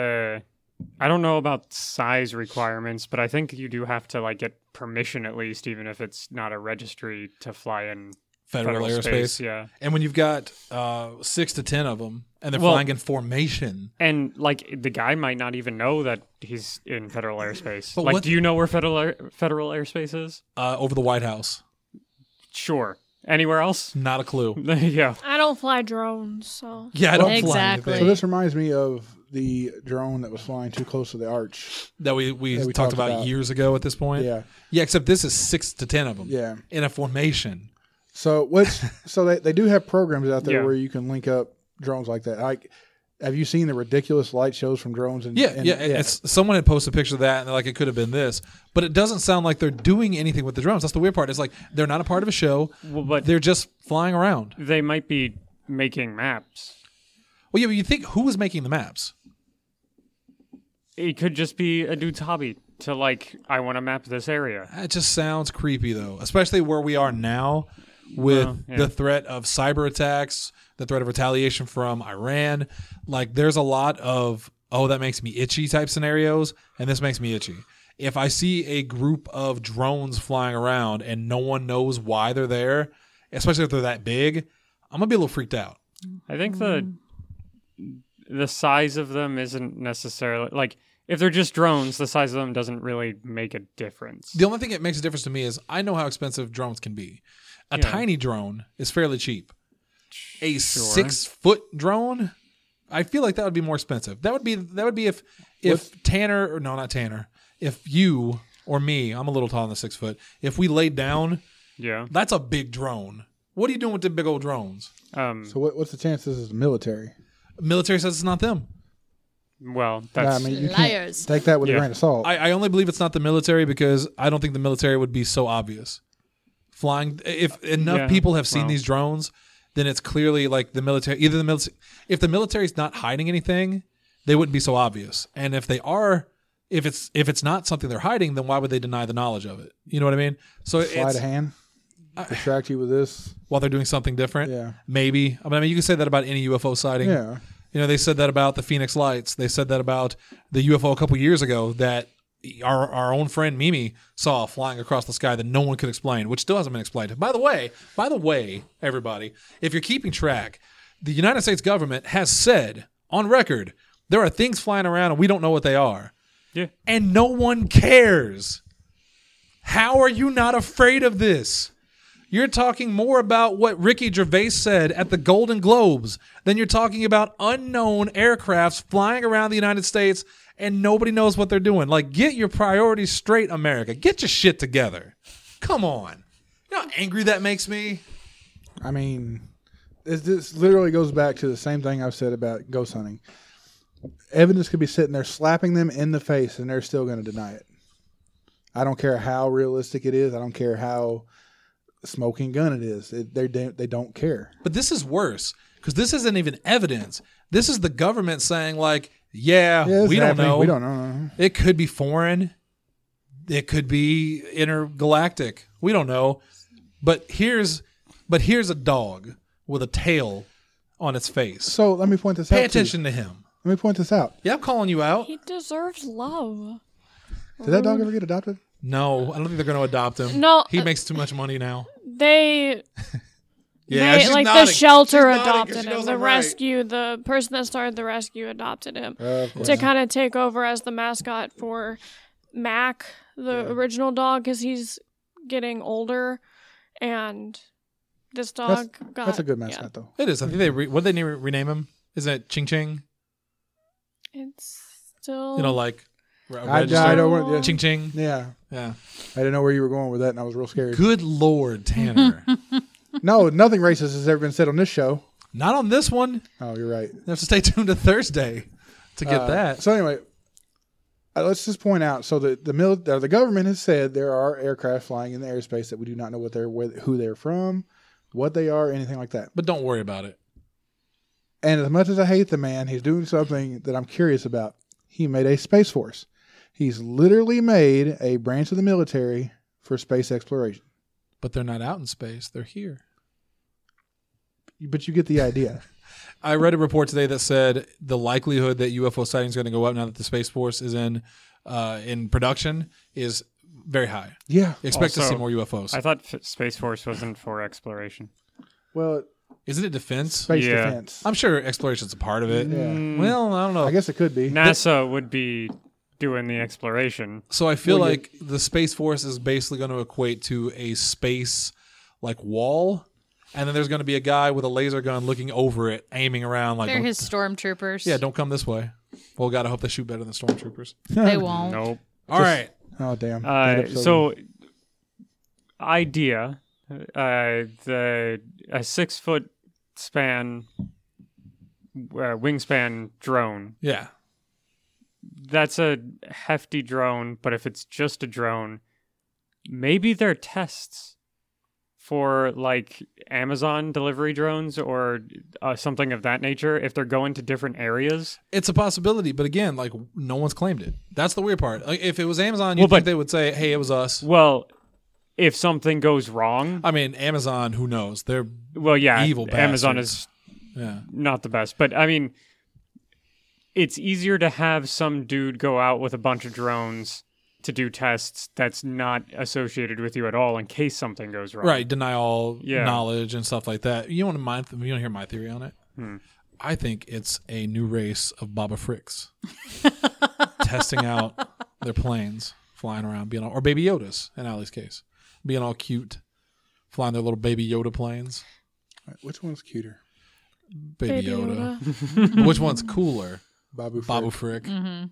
I don't know about size requirements, but I think you do have to like get permission at least, even if it's not a registry to fly in Federal airspace. Space, yeah. And when you've got 6 to 10 of them and they're flying in formation. And like the guy might not even know that he's in federal airspace. But like, do you know where federal airspace is? Over the White House. Sure. Anywhere else? Not a clue. Yeah. I don't fly drones, so. Yeah, I don't fly Exactly. anything. So this reminds me of the drone that was flying too close to the arch. That we talked about years ago at this point. Yeah. Yeah, except this is 6 to 10 of them. Yeah. In a formation. So they do have programs out there Yeah. where you can link up drones like that. Like, have you seen the ridiculous light shows from drones? Yeah. It's, someone had posted a picture of that, and they're like, it could have been this. But it doesn't sound like they're doing anything with the drones. That's the weird part. It's like they're not a part of a show. Well, but They're just flying around. they might be making maps. Well, yeah, but you think who was making the maps? It could just be a dude's hobby to like, I want to map this area. It just sounds creepy, though, especially where we are now with the threat of cyber attacks, the threat of retaliation from Iran. Like, there's a lot of, that makes me itchy type scenarios, and this makes me itchy. If I see a group of drones flying around and no one knows why they're there, especially if they're that big, I'm going to be a little freaked out. I think the size of them isn't necessarily like if they're just drones, the size of them doesn't really make a difference. The only thing that makes a difference to me is I know how expensive drones can be. A tiny drone is fairly cheap. A 6-foot drone, I feel like that would be more expensive. That would be if Tanner, or no, not Tanner, if you or me, I'm a little taller than 6 foot, if we laid down, that's a big drone. What are you doing with the big old drones? So what's the chance this is the military? Military says it's not them. Well, that's you Liars. can't take that with a grain of salt. I only believe it's not the military because I don't think the military would be so obvious. Flying, if enough people have seen these drones, then it's clearly like the military. Either the military, if the military's not hiding anything, they wouldn't be so obvious. And if they are, if it's not something they're hiding, then why would they deny the knowledge of it? You know what I mean? So Sleight of hand, distract you with this while they're doing something different. Yeah, maybe. I mean, you can say that about any UFO sighting. Yeah. You know, they said that about the Phoenix Lights. They said that about the UFO a couple years ago that our own friend Mimi saw flying across the sky that no one could explain, which still hasn't been explained. By the way, everybody, if you're keeping track, the United States government has said on record there are things flying around and we don't know what they are. Yeah. And no one cares. How are you not afraid of this? You're talking more about what Ricky Gervais said at the Golden Globes than you're talking about unknown aircrafts flying around the United States and nobody knows what they're doing. Like, get your priorities straight, America. Get your shit together. Come on. You know how angry that makes me? I mean, this literally goes back to the same thing I've said about ghost hunting. Evidence could be sitting there slapping them in the face, and they're still going to deny it. I don't care how realistic it is. I don't care how smoking gun it is. They don't care. But this is worse because this isn't even evidence. This is the government saying, like, yeah, it's we don't happening. know. We don't know. It could be foreign. It could be intergalactic. We don't know. But here's a dog with a tail on its face. So let me point this out. Pay attention to him. Let me point this out. Yeah, I'm calling you out. He deserves love. Did that dog ever get adopted? No, I don't think they're going to adopt him. No, He makes too much money now. They Yeah, she's like nodding. the shelter She's nodding 'cause adopted she him. knows The I'm right. rescue, the person that started the rescue adopted him Of course. to kind of take over as the mascot for Mac, the original dog, because he's getting older, and this dog got. That's a good mascot, though. It is. I think what they need to rename him? Isn't it Ching Ching? It's still. You know, like I don't want. Yeah. Ching Ching. Yeah, Yeah. I didn't know where you were going with that, and I was real scared. Good Lord, Tanner. No, nothing racist has ever been said on this show. Not on this one. Oh, you're right. You have to stay tuned to Thursday to get that. So anyway, let's just point out. So the government has said there are aircraft flying in the airspace that we do not know who they're from, what they are, anything like that. But don't worry about it. And as much as I hate the man, he's doing something that I'm curious about. He made a space force. He's literally made a branch of the military for space exploration. But they're not out in space. They're here. But you get the idea. I read a report today that said the likelihood that UFO sightings are going to go up now that the Space Force is in production is very high. Yeah. Expect to Also, see more UFOs. I thought Space Force wasn't for exploration. Well, Isn't it defense? space Yeah. defense. I'm sure exploration's a part of it. Yeah. Well, I don't know. I guess it could be. NASA would be doing the exploration. So I feel Well, like the Space Force is basically going to equate to a space like wall, and then there's going to be a guy with a laser gun looking over it, aiming around like, They're don't- his stormtroopers. yeah, don't come this way. Well, gotta hope they shoot better than stormtroopers. They won't. Nope. All right. Oh, damn. That episode- So, idea, a 6 foot span, wingspan drone. Yeah. That's a hefty drone, but if it's just a drone, maybe they're tests for like Amazon delivery drones or something of that nature if they're going to different areas. It's a possibility, but again, like no one's claimed it. That's the weird part. Like, if it was Amazon, Well, you'd think but- they would say, "Hey, it was us." Well, if something goes wrong, I mean, Amazon. Who knows? They're well, yeah, evil Amazon bastards. is yeah. not the best, but I mean, it's easier to have some dude go out with a bunch of drones to do tests that's not associated with you at all in case something goes wrong. Right. Deny all Yeah. knowledge and stuff like that. You want to hear my theory on it? Hmm. I think it's a new race of Baba Fricks testing out their planes, flying around, being all, or Baby Yodas in Allie's case, being all cute, flying their little Baby Yoda planes. Which one's cuter? Baby Yoda. Which one's cooler? Babu Frick. Babu Frick. Mm-hmm.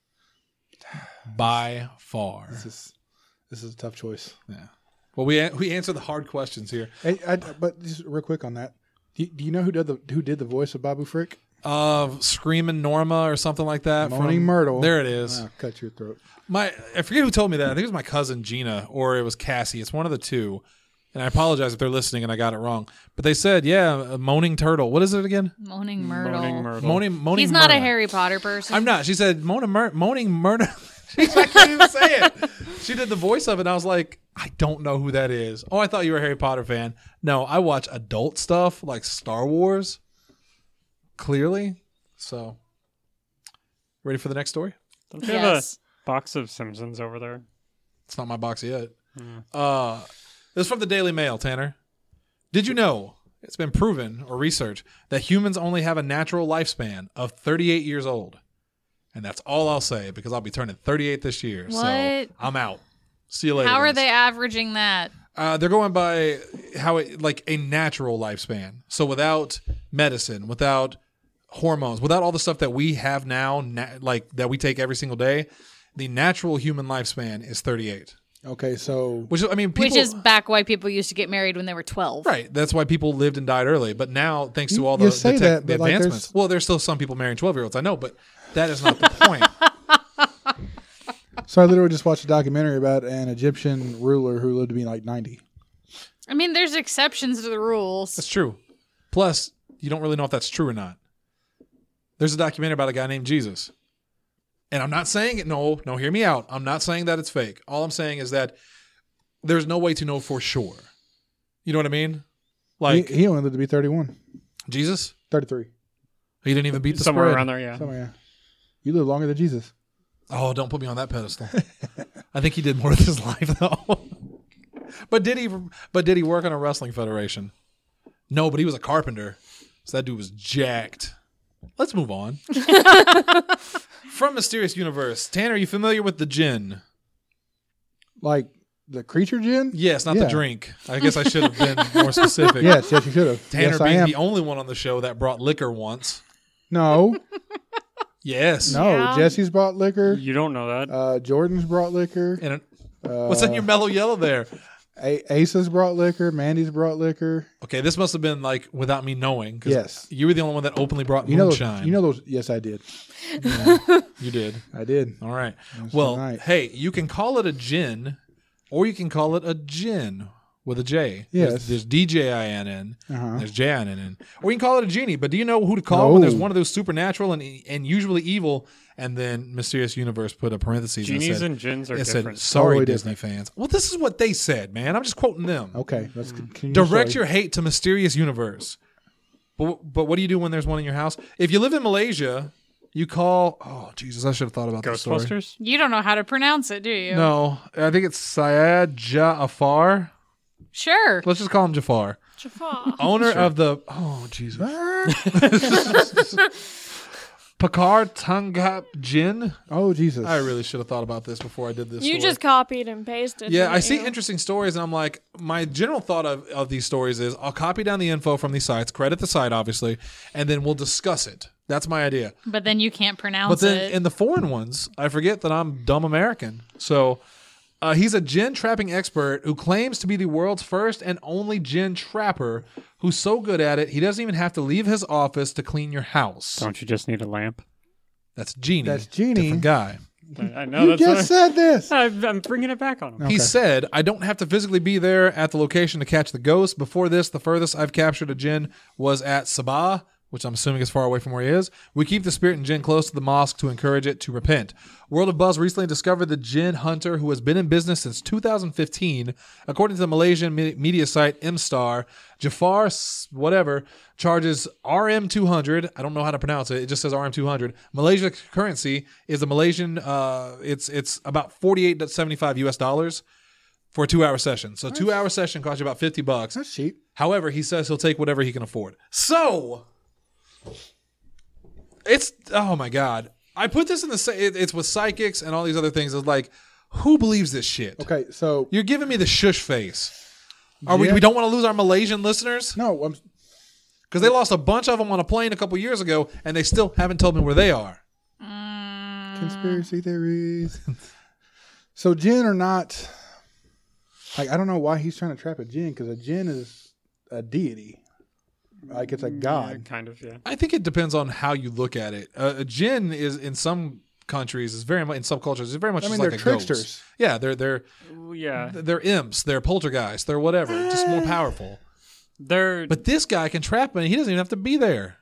By far. This is a tough choice. Yeah. Well, we answer the hard questions here. Hey, but just real quick on that. Do you know who did the voice of Babu Frick? Screaming Norma or something like that. Moaning Myrtle. There it is. Ah, cut your throat. I forget who told me that. I think it was my cousin Gina or it was Cassie. It's one of the two. And I apologize if they're listening and I got it wrong. But they said, yeah, a moaning turtle. What is it again? Moaning Myrtle. Moaning Myrtle. Moaning He's not a Myrtle. Harry Potter person. I'm not. She said moaning murder. I can't even say it. She did the voice of it and I was like, I don't know who that is. Oh, I thought you were a Harry Potter fan. No, I watch adult stuff like Star Wars. Clearly. So, ready for the next story? Don't you have Yes. a box of Simpsons over there? It's not my box yet. Hmm. This is from the Daily Mail, Tanner. Did you know it's been proven or researched that humans only have a natural lifespan of 38 years old? And that's all I'll say because I'll be turning 38 this year. So What? I'm out. See you later. How are guys. they averaging that? They're going by how it like a natural lifespan. So without medicine, without hormones, without all the stuff that we have now, like that we take every single day, the natural human lifespan is 38. Okay, so Which I mean, people, Which is back why people used to get married when they were 12. right. That's why people lived and died early. But now, thanks to all You the say that, the but, like, advancements, there's- well, there's still some people marrying 12-year-olds. I know, but that is not the point. I literally just watched a documentary about an Egyptian ruler who lived to be like 90. I mean, there's exceptions to the rules. That's true. Plus, you don't really know if that's true or not. There's a documentary about a guy named Jesus. And I'm not saying it. No, hear me out. I'm not saying that it's fake. All I'm saying is that there's no way to know for sure. You know what I mean? Like He only lived to be 31, Jesus, 33. he didn't even beat the Somewhere spread. around there, yeah. So, yeah. You live longer than Jesus. Oh, don't put me on that pedestal. I think he did more with his life though. But did he work on a wrestling federation? No, but he was a carpenter. So that dude was jacked. Let's move on. From Mysterious Universe. Tanner, are you familiar with the gin? Like the creature gin? Yes, not Yeah. the drink. I guess I should have been more specific. Yes, you should have. Tanner yes, I being am. the only one on the show that brought liquor once. No, Yes. no. Yeah. Jesse's brought liquor. You don't know that. Jordan's brought liquor. And what's in your mellow yellow there? Asa's brought liquor. Mandy's brought liquor. Okay, this must have been like without me knowing. 'Cause Yes. you were the only one that openly brought You know, moonshine. those. Yes, I did. You did. I did. All right. That's Well, right. hey, you can call it a gin, or you can call it a gin with a J. Yes. There's DJINN. Uh-huh. There's JINN. Or you can call it a genie. But do you know who to call when there's No. one of those supernatural and usually evil, and then Mysterious Universe put a parentheses and Genies said, and gins are it said, different. sorry, Totally Disney fans. Well, this is what they said, man. I'm just quoting them. Okay. Let's continue. Direct Sorry. your hate to Mysterious Universe. But what do you do when there's one in your house? If you live in Malaysia, you call... Oh, Jesus, I should have thought about this story. Ghostbusters? You don't know how to pronounce it, do you? No, I think it's Syed Ja'afar. Sure. Let's just call him Jafar. Jafar. Owner of the... Oh, Jesus. Pakar Tangap Jin. Oh, Jesus. I really should have thought about this before I did this You story. just copied and pasted. Yeah, didn't I see you? interesting stories, and I'm like, my general thought of these stories is I'll copy down the info from these sites, credit the site, obviously, and then we'll discuss it. That's my idea. But then you can't pronounce But then it. in the foreign ones, I forget that I'm dumb American. So he's a gin trapping expert who claims to be the world's first and only gin trapper who's so good at it, he doesn't even have to leave his office to clean your house. Don't you just need a lamp? That's Genie. That's Genie. Different guy. I know You that's just said this. I'm bringing it back on him. He Okay. said, I don't have to physically be there at the location to catch the ghost. Before this, the furthest I've captured a gin was at Sabah, which I'm assuming is far away from where he is. We keep the spirit and jinn close to the mosque to encourage it to repent. World of Buzz recently discovered the jinn hunter who has been in business since 2015. According to the Malaysian media site Mstar, Jafar, whatever, charges RM200. I don't know how to pronounce it. It just says RM200. Malaysia currency is a Malaysian, it's about 48 to 75 US dollars for a 2-hour session. So 2-hour session costs you about $50. That's cheap. However, he says he'll take whatever he can afford. So, it's, oh my God. I put this in it's with psychics and all these other things. It's like, who believes this shit? Okay, so You're giving me the shush face. Are Yeah. we don't want to lose our Malaysian listeners? no, Because they lost a bunch of them on a plane a couple years ago, and they still haven't told me where they are. conspiracy theories. So jinn are not like I don't know why he's trying to trap a jinn because a jinn is a deity, like it's a Yeah, god. kind of, yeah. I think it depends on how you look at it. A jinn is in some countries is very much in some cultures is very much I just mean, like they're a ghost. tricksters. Yeah, they're Ooh, yeah. they're imps, they're poltergeists, they're whatever, just more powerful. They're But this guy can trap me. He doesn't even have to be there.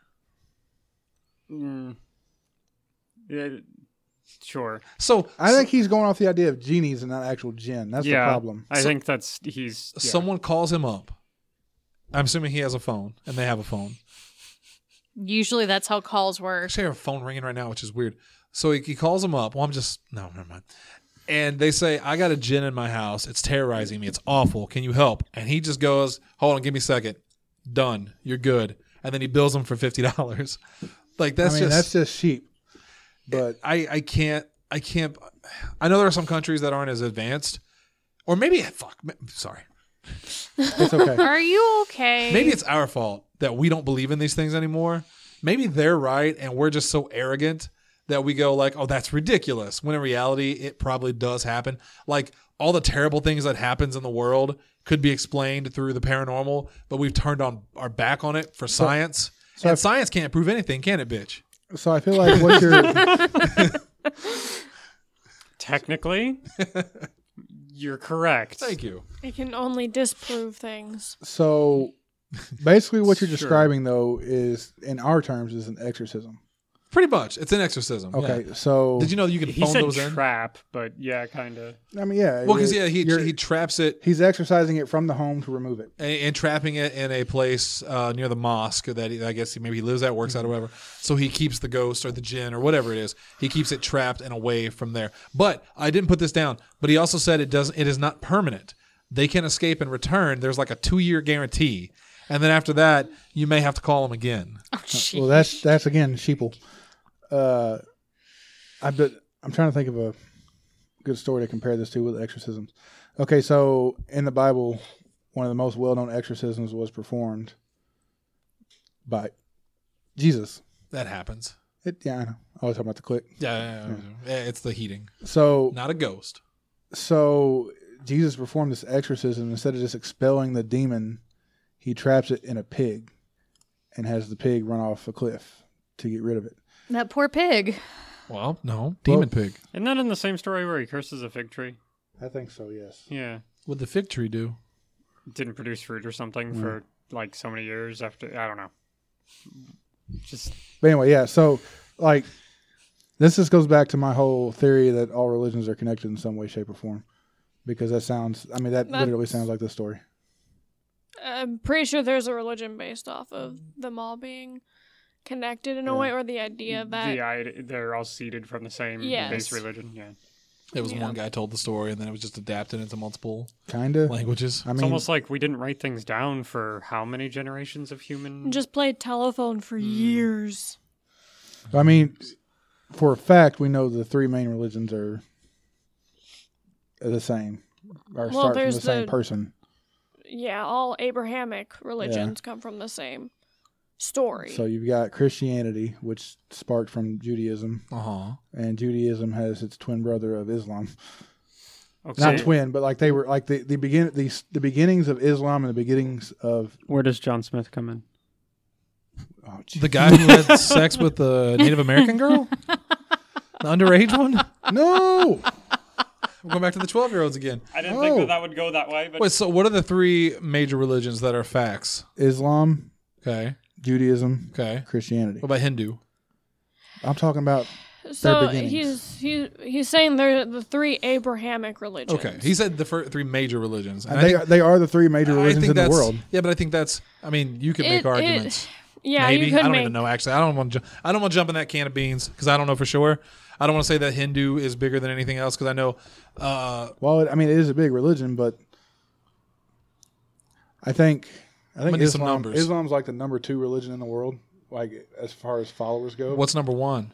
yeah, sure. So I think he's going off the idea of genies and not actual jinn. That's Yeah, the problem. I think that's he's yeah. someone calls him up. I'm assuming he has a phone, and they have a phone. Usually that's how calls work. Actually, I have a phone ringing right now, which is weird. So he calls him up. Well, no, never mind. And they say, I got a jinn in my house. It's terrorizing me. It's awful. Can you help? And he just goes, hold on, give me a second. Done. You're good. And then he bills them for $50. Like, that's I mean, just, that's just cheap. But I can't. I know there are some countries that aren't as advanced, or maybe sorry. it's okay. Are you okay? Maybe it's our fault that we don't believe in these things anymore. Maybe they're right, and we're just so arrogant that we go like, "Oh, that's ridiculous." When in reality, it probably does happen. Like all the terrible things that happens in the world could be explained through the paranormal, but we've turned on our back on it for science. And science can't prove anything, can it, bitch? So I feel like what you're Technically, you're correct. Thank you. It can only disprove things. so basically what you're Sure. describing though is in our terms is an exorcism. Pretty much, it's an exorcism. Okay, yeah. so Did you know that you can He phone said those in? trap, but yeah, kind of. I mean, yeah. Well, because you're- he traps it he's exercising it from the home to remove it. and trapping it in a place near the mosque that I guess maybe he lives at, works at, or whatever. So he keeps the ghost or the jinn or whatever it is. He keeps it trapped and away from there. But I didn't put this down. But he also said it is not permanent. They can escape and return. There's like a 2-year guarantee, and then after that, you may have to call them again. Oh, jeez. Well, that's again sheeple. I'm trying to think of a good story to compare this to with exorcisms. Okay, so in the Bible, one of the most well-known exorcisms was performed by Jesus. That happens. Yeah, I know. I was talking about the click. Yeah, it's the heating, So not a ghost. Jesus performed this exorcism. Instead of just expelling the demon, he traps it in a pig and has the pig run off a cliff to get rid of it. That poor pig. Well, no, demon pig. Isn't that in the same story where he curses a fig tree? I think so, yes. Yeah. What'd the fig tree do? Didn't produce fruit or something for like so many years after. I don't know. Just But anyway, yeah, so like this just goes back to my whole theory that all religions are connected in some way, shape, or form. Because that literally sounds like this story. I'm pretty sure there's a religion based off of them all being connected in a way, or the idea that they're all seeded from the same Yes. base religion. Yeah. It was one guy told the story, and then it was just adapted into multiple Kinda. languages. I It's mean, almost like we didn't write things down for how many generations of human. just played telephone for years. for a fact, we know the three main religions are the same, or Well, start from there's the same the- person. Yeah, all Abrahamic religions come from the same story. So you've got Christianity, which sparked from Judaism, and Judaism has its twin brother of Islam. Okay. Not twin, but like they were like the beginnings of Islam and the beginnings of Where does John Smith come in? The guy who had sex with the Native American girl? The underage one? No. We're going back to the 12-year-olds again. I didn't think that would go that way, but Wait, so what are the three major religions that are facts? Islam, Okay. Judaism, Okay. Christianity. What about Hindu? I'm talking about So beginnings. he's saying they're the three Abrahamic religions. Okay. He said the three major religions. And they are the three major religions in the that's- world. Yeah, but I think that's, you could make arguments. Yeah, Maybe. you could I don't make. even know, actually. I don't want to jump in that can of beans because I don't know for sure. I don't want to say that Hindu is bigger than anything else because I know Well, it is a big religion, but I think gonna need some Islam, numbers. Islam's like the number 2 religion in the world, like as far as followers go. what's number one?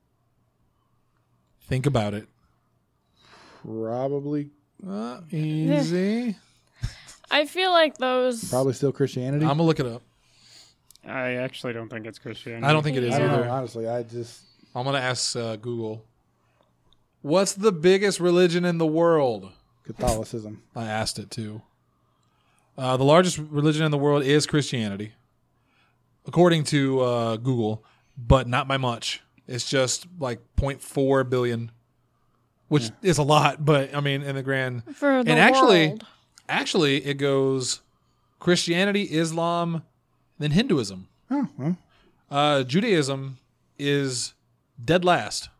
Think about it. Probably Easy. I feel like those. probably still Christianity. I'm going to look it up. I actually don't think it's Christianity. I don't think it is I don't either. know, honestly. I just I'm going to ask Google. What's the biggest religion in the world? Catholicism. I asked it too. The largest religion in the world is Christianity, according to Google, but not by much. It's just like 0.4 billion, which is a lot, but in the grand. For the And world. actually, it goes Christianity, Islam, then Hinduism. Oh, well. Judaism is dead last.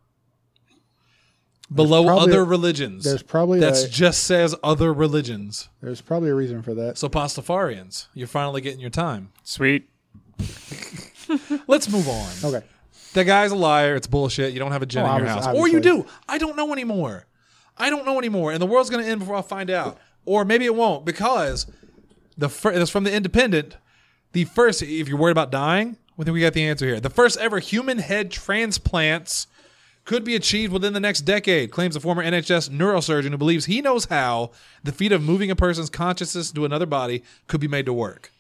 Below probably other a- religions. There's probably just says other religions. there's probably a reason for that. So Pastafarians, you're finally getting your time. Sweet. Let's move on. Okay. That guy's a liar. It's bullshit. You don't have a gin Oh, in your house. obviously. Or you do. I don't know anymore. And the world's going to end before I find out. Or maybe it won't because it's from the Independent. The first, if you're worried about dying, I think we got the answer here. The first ever human head transplants could be achieved within the next decade, claims a former NHS neurosurgeon who believes he knows how the feat of moving a person's consciousness to another body could be made to work.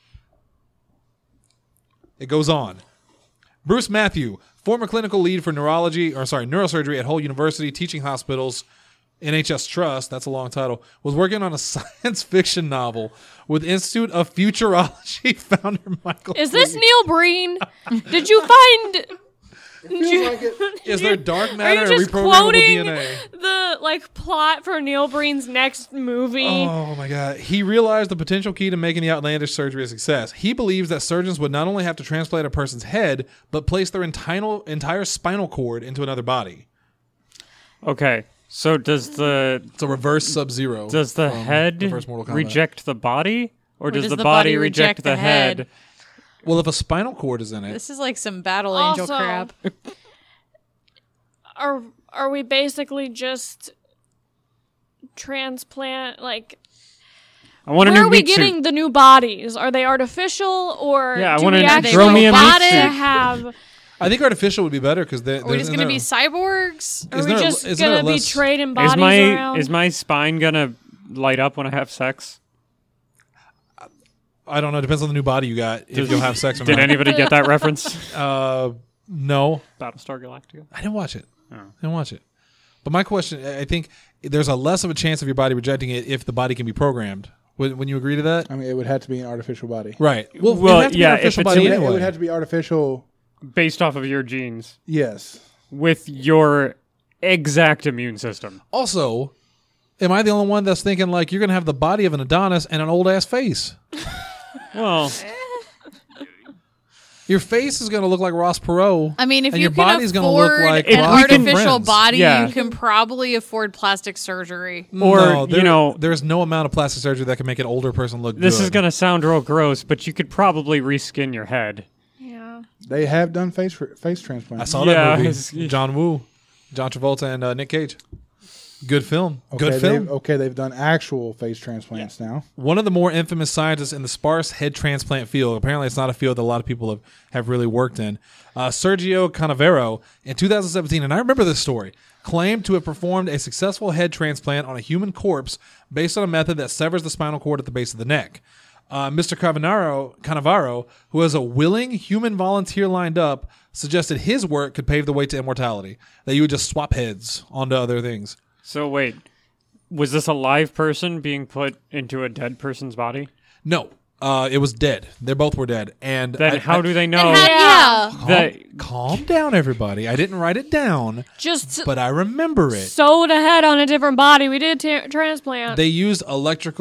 It goes on. Bruce Matthew, former clinical lead for neurosurgery at Hull University Teaching Hospitals, NHS Trust, that's a long title, was working on a science fiction novel with Institute of Futurology founder Michael Is this Lee. Neil Breen? Did you find? Is there dark Are matter you or just reprogrammable quoting DNA? the plot for Neil Breen's next movie? Oh my God. He realized the potential key to making the outlandish surgery a success. He believes that surgeons would not only have to transplant a person's head, but place their entire spinal cord into another body. Okay. So does the It's a reverse Sub-Zero. head the first Mortal Kombat. reject the body, or does the body reject the head? Well, if a spinal cord is in it, This is like some battle angel Also, crap. Are we basically just transplant like? I want a Where new are we meat getting suit. the new bodies? Are they artificial or Yeah, I do want we to actually grow me a meat want to suit. have? I think artificial would be better because Are we just going to be cyborgs? Are we just gonna be trading bodies Is my around? is my spine gonna light up when I have sex? I don't know. Depends on the new body you got. If you'll have sex or Did not. anybody get that reference? No, Battlestar Galactica. I didn't watch it. Oh. I didn't watch it. But my question, I think there's a less of a chance of your body rejecting it if the body can be programmed. When you agree to that? I mean, it would have to be an artificial body. Right. Well, it Well, would have to be yeah, an artificial if it's body in- It anyway. would have to be artificial. Based off of your genes Yes. with your exact immune system. Also, am I the only one that's thinking like you're going to have the body of an Adonis and an old ass face? Well, Your face is going to look like Ross Perot. I mean, if and you your can body's gonna afford look like an Ross from artificial Friends. body, Yeah. you can probably afford plastic surgery. or, No, you know, there's no amount of plastic surgery that can make an older person look this good. is going to sound real gross, but you could probably reskin your head. yeah. They have done face I transplants. saw Yeah, that it's- movie. John Woo, John Travolta, and Nick Cage. Good film. Okay, Good film. they've done actual face transplants now. One of the more infamous scientists in the sparse head transplant field. Apparently, it's not a field that a lot of people have really worked in. Sergio Canavero, in 2017, and I remember this story, claimed to have performed a successful head transplant on a human corpse based on a method that severs the spinal cord at the base of the neck. Mr. Canavaro, who has a willing human volunteer lined up, suggested his work could pave the way to immortality, that you would just swap heads onto other things. So wait, was this a live person being put into a dead person's body? No, it was dead. They both were dead. And Then how do they know Yeah. that? Calm down, everybody. I didn't write it down, Just but I remember it. sewed a head on a different body. We did transplant. They used electric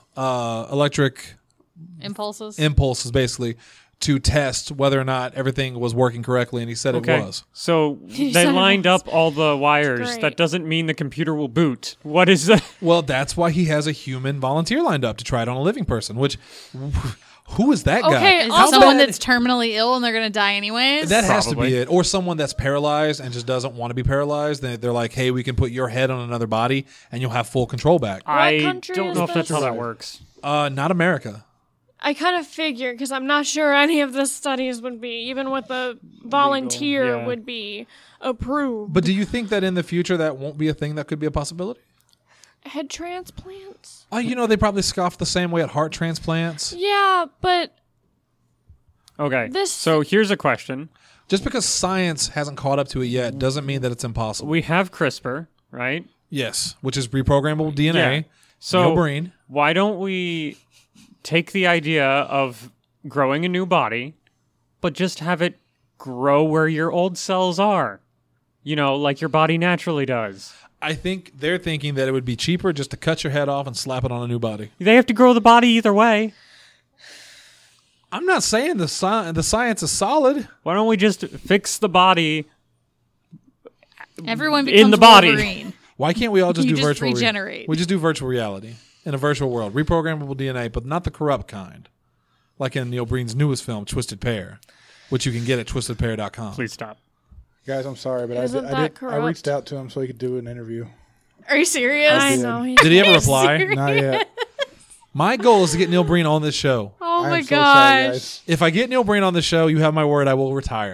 Impulses. impulses, basically, to test whether or not everything was working correctly, and he said Okay, it was. so He they said it lined was. up all the wires. great. That doesn't mean the computer will boot. What is that? Well, that's why he has a human volunteer lined up to try it on a living person, which... Who is that guy? Okay, Is it also- someone that's terminally ill and they're going to die anyways? That has to Probably. be it. Or someone that's paralyzed and just doesn't want to be paralyzed. They're like, hey, we can put your head on another body and you'll have full control back. I country don't is know if that's how this? that works. Not America. I kind of figured because I'm not sure any of the studies would be, even with the volunteer, yeah. would be approved. But do you think that in the future that won't be a thing that could be a possibility? Head transplants? Oh, they probably scoff the same way at heart transplants. Yeah, but Okay, This- so here's a question. Just because science hasn't caught up to it yet doesn't mean that it's impossible. We have CRISPR, right? Yes, which is reprogrammable DNA. Yeah. So No brain. why don't we take the idea of growing a new body, but just have it grow where your old cells are? You know, like your body naturally does. I think they're thinking that it would be cheaper just to cut your head off and slap it on a new body. They have to grow the body either way. I'm not saying the science is solid. Why don't we just fix the body? Everyone in becomes the body. Wolverine. Why can't we all just You do just virtual? regenerate. We just do virtual reality in a virtual world, reprogrammable DNA, but not the corrupt kind, like in Neil Breen's newest film, Twisted Pair, which you can get at twistedpair.com. Please stop. Guys, I'm sorry, but Isn't that I corrupt? reached out to him so he could do an interview. Are you serious? I did. know. Did he ever reply? Not yet. My goal is to get Neil Breen on this show. Oh I'm my so sorry, gosh. guys. If I get Neil Breen on the show, you have my word, I will retire.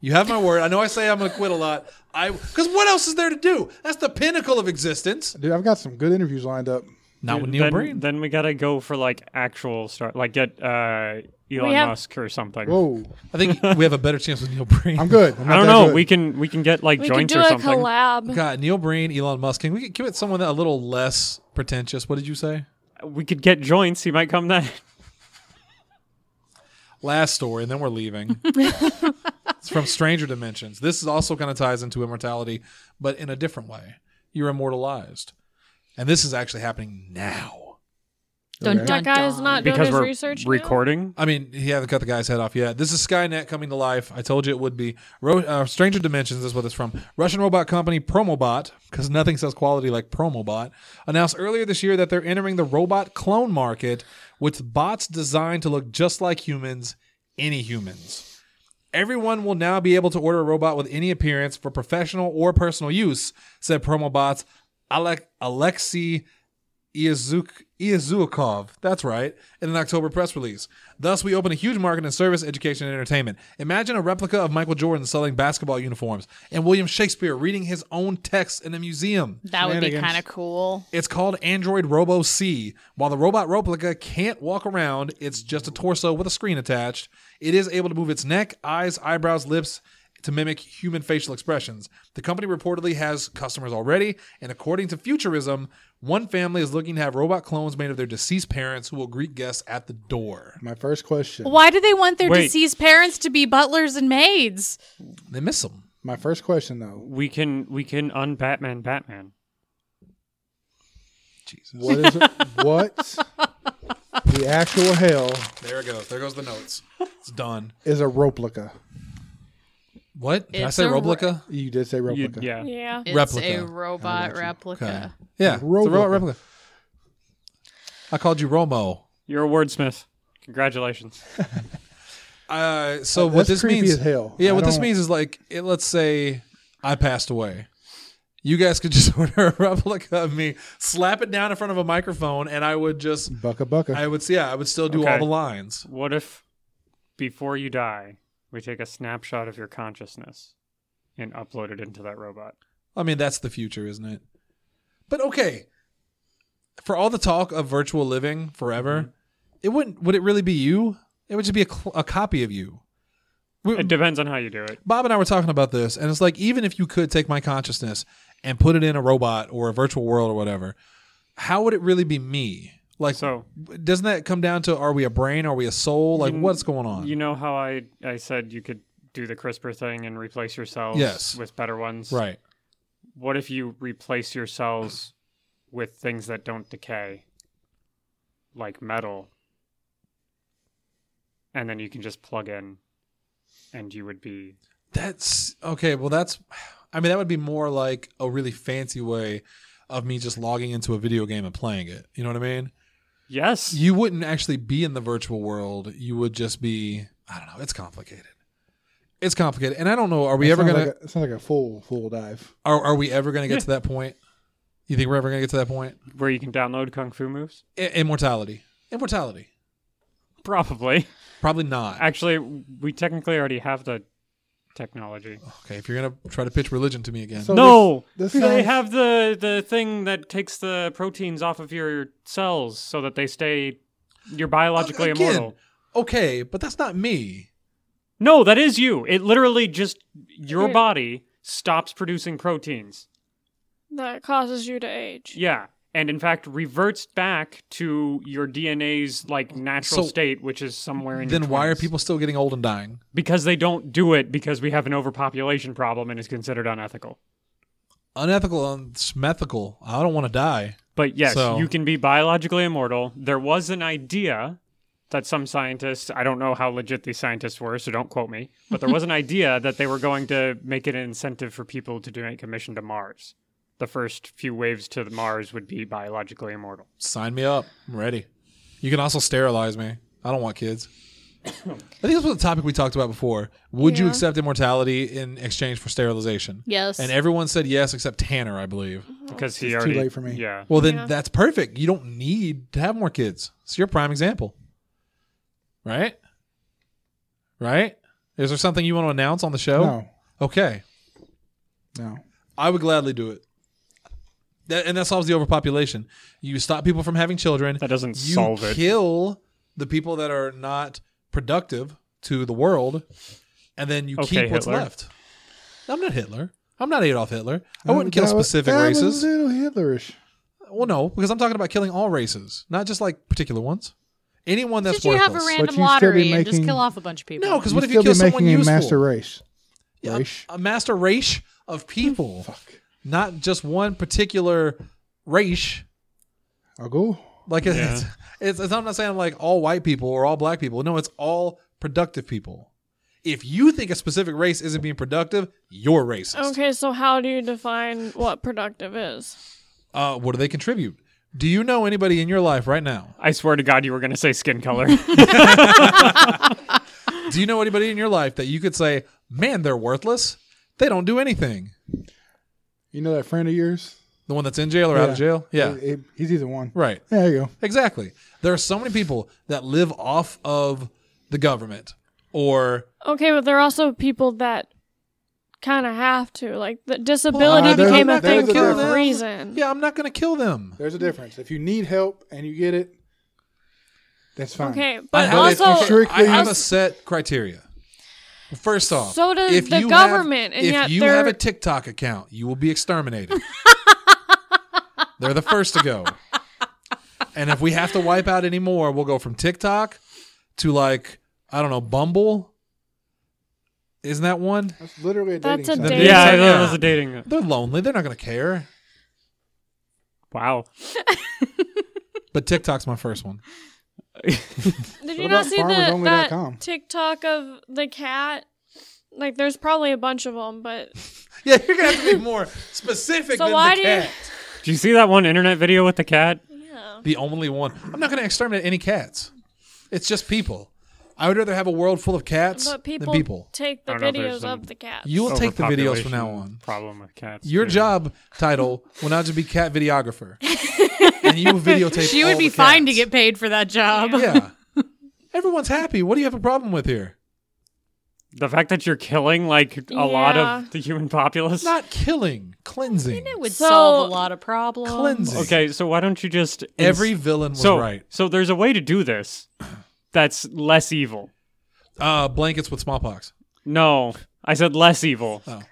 You have my word. I know I say I'm going to quit a lot. Because what else is there to do? That's the pinnacle of existence. Dude, I've got some good interviews lined up. Not with Neil Breen. Then we gotta go for like actual start, like get Elon Musk or something. Whoa. I think we have a better chance with Neil Breen. I'm good. I'm I don't not that know. good. We can get like We could joints do or a something. collab. God, Neil Breen, Elon Musk. Can we get someone that a little less pretentious? What did you say? We could get joints. He might come then. Last story, and then we're leaving. It's from Stranger Dimensions. This is also kind of ties into immortality, but in a different way. You're immortalized. And this is actually happening now. Dun, Okay. dun, That guy's dun. not doing Because his we're research now? recording. I mean, he hasn't cut the guy's head off yet. This is Skynet coming to life. I told you it would be. Stranger Dimensions is what it's from. Russian robot company Promobot, because nothing says quality like Promobot, announced earlier this year that they're entering the robot clone market with bots designed to look just like humans, any humans. Everyone will now be able to order a robot with any appearance for professional or personal use, said Promobot's Alexei Iazukov, that's right, in an October press release. Thus, we open a huge market in service, education, and entertainment. Imagine a replica of Michael Jordan selling basketball uniforms and William Shakespeare reading his own text in a museum. That would be Shenanigans. kind of cool. It's called Android Robo C. While the robot replica can't walk around, it's just a torso with a screen attached. It is able to move its neck, eyes, eyebrows, lips, to mimic human facial expressions. The company reportedly has customers already, and according to Futurism, one family is looking to have robot clones made of their deceased parents who will greet guests at the door. My first question. Why do they want their Wait. deceased parents to be butlers and maids? They miss them. My first question, though. We can un-Batman Batman. Jesus. What is it? What the actual hell There it goes. There goes the notes. It's done. is a replica? What? Did I It's say a Roblica? You did say replica. Yeah. Yeah. It's Replica. a robot Okay. replica. Yeah. It's a Roblica. robot replica. I called you Romo. You're a wordsmith. Congratulations. So what That's this creepy means? as hell. Yeah, I what this don't- means is like, let's say I passed away. You guys could just order a replica of me, slap it down in front of a microphone, and I would just, Bucka. I would still do Okay. all the lines. What if before you die, we take a snapshot of your consciousness and upload it into that robot? I mean, that's the future, isn't it? But okay, for all the talk of virtual living forever, would it really be you? It would just be a copy of you. It depends on how you do it. Bob and I were talking about this, and it's like, even if you could take my consciousness and put it in a robot or a virtual world or whatever, how would it really be me? Like, So doesn't that come down to, are we a brain? Are we a soul? Like, what's going on? you know how I said you could do the CRISPR thing and replace your cells Yes. with better ones? Right. What if you replace your cells with things that don't decay, like metal, and then you can just plug in and you would be... That's okay. Well, that would be more like a really fancy way of me just logging into a video game and playing it. You know what I mean? Yes. You wouldn't actually be in the virtual world. You would just be, I don't know. It's complicated. It's complicated. And I don't know, are we ever going to, It sounds like a full dive. are we ever going to get Yeah. to that point? You think we're ever going to get to that point? Where you can download Kung Fu moves? Immortality. Probably. Probably not. Actually, we technically already have the technology. Okay, if you're going to try to pitch religion to me again. So No! this They sounds- have the thing that takes the proteins off of your cells so that they stay... You're biologically Again, immortal. Okay, but that's not me. No, that is you. It literally just... Your Yeah. body stops producing proteins. That causes you to age. Yeah. And in fact, reverts back to your DNA's like natural So, state, which is somewhere in Then your why are 20s. people still getting old and dying? Because they don't do it because we have an overpopulation problem and is considered unethical. Unethical and smethical. I don't want to die. But yes, So- you can be biologically immortal. There was an idea that some scientists, I don't know how legit these scientists were, so don't quote me, but there was an idea that they were going to make it an incentive for people to donate a mission to Mars. The first few waves to the Mars would be biologically immortal. Sign me up. I'm ready. You can also sterilize me. I don't want kids. I think this was a topic we talked about before. Would you Yeah. accept immortality in exchange for sterilization? Yes. And everyone said yes except Tanner, I believe. Because he It's too already... late for me. Yeah. Well, then Yeah. that's perfect. You don't need to have more kids. It's your prime example. Right? Right? Is there something you want to announce on the show? No. Okay. No. I would gladly do it. And that solves the overpopulation. You stop people from having children. That doesn't You solve it. kill the people that are not productive to the world, and then you Okay, keep what's Hitler. left. I'm not Hitler. I'm not Adolf Hitler. I wouldn't kill specific that races. was a little Hitlerish. Well, no, because I'm talking about killing all races, not just like particular ones. Anyone that's Should you have a worthless. random But you still lottery be and just making- kill off a bunch of people? No, because what if you still kill be someone making useful? a master race? Yeah, Race? a master race of people, Fuck. not just one particular race. I'll go. Like Yeah. it's I'm not saying like all white people or all black people. No, it's all productive people. If you think a specific race isn't being productive, you're racist. Okay, so how do you define what productive is? What do they contribute? Do you know anybody in your life right now? I swear to God, you were going to say skin color. Do you know anybody in your life that you could say, man, they're worthless? They don't do anything. You know that friend of yours? The one that's in jail or out of jail? Yeah. He's either one. Right. Yeah, there you go. Exactly. There are so many people that live off of the government or Okay, but there are also people that kind of have to. Like, the disability there's became a- a thing there's a for a difference. reason. yeah, I'm not going to kill them. There's a difference. If you need help and you get it, that's fine. Okay, I but have- also, strictly- I have a set criteria. First off, So does if the you government, Have, and if yet you they're- have a TikTok account, you will be exterminated. They're the first to go. And if we have to wipe out any more, we'll go from TikTok to like, I don't know, Bumble. Isn't that one? That's literally a dating That's a site. dating yeah, Yeah. that was a dating. They're lonely. They're not going to care. Wow. But TikTok's my first one. Did What you not about see farmersonly.com? that TikTok of the cat? Like, there's probably a bunch of them, but Yeah, you're going to have to be more specific So than why the do you- cat. Did you see that one internet video with the cat? yeah. The only one. I'm not going to exterminate any cats. It's just people. I would rather have a world full of cats But than people, people. take the I don't know if videos there's of the cats. You will take the videos from now Overpopulation on. Problem with cats. Your too. job title will not just be cat videographer. And you will videotape She all would be the fine to cats. get paid for that job. Yeah. Everyone's happy. What do you have a problem with here? The fact that you're killing like a lot Yeah. of the human populace. Not killing, cleansing. It would So- solve a lot of problems. Cleansing. Okay, so why don't you just Every villain was so right. so there's a way to do this that's less evil. Blankets with smallpox. No, I said less evil. Oh.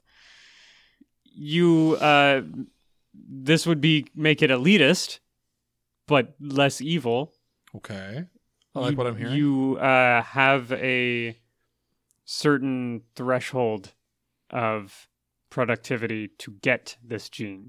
You this would be make it elitist, but less evil. Okay. I like what I'm hearing. You have a certain threshold of productivity to get this gene.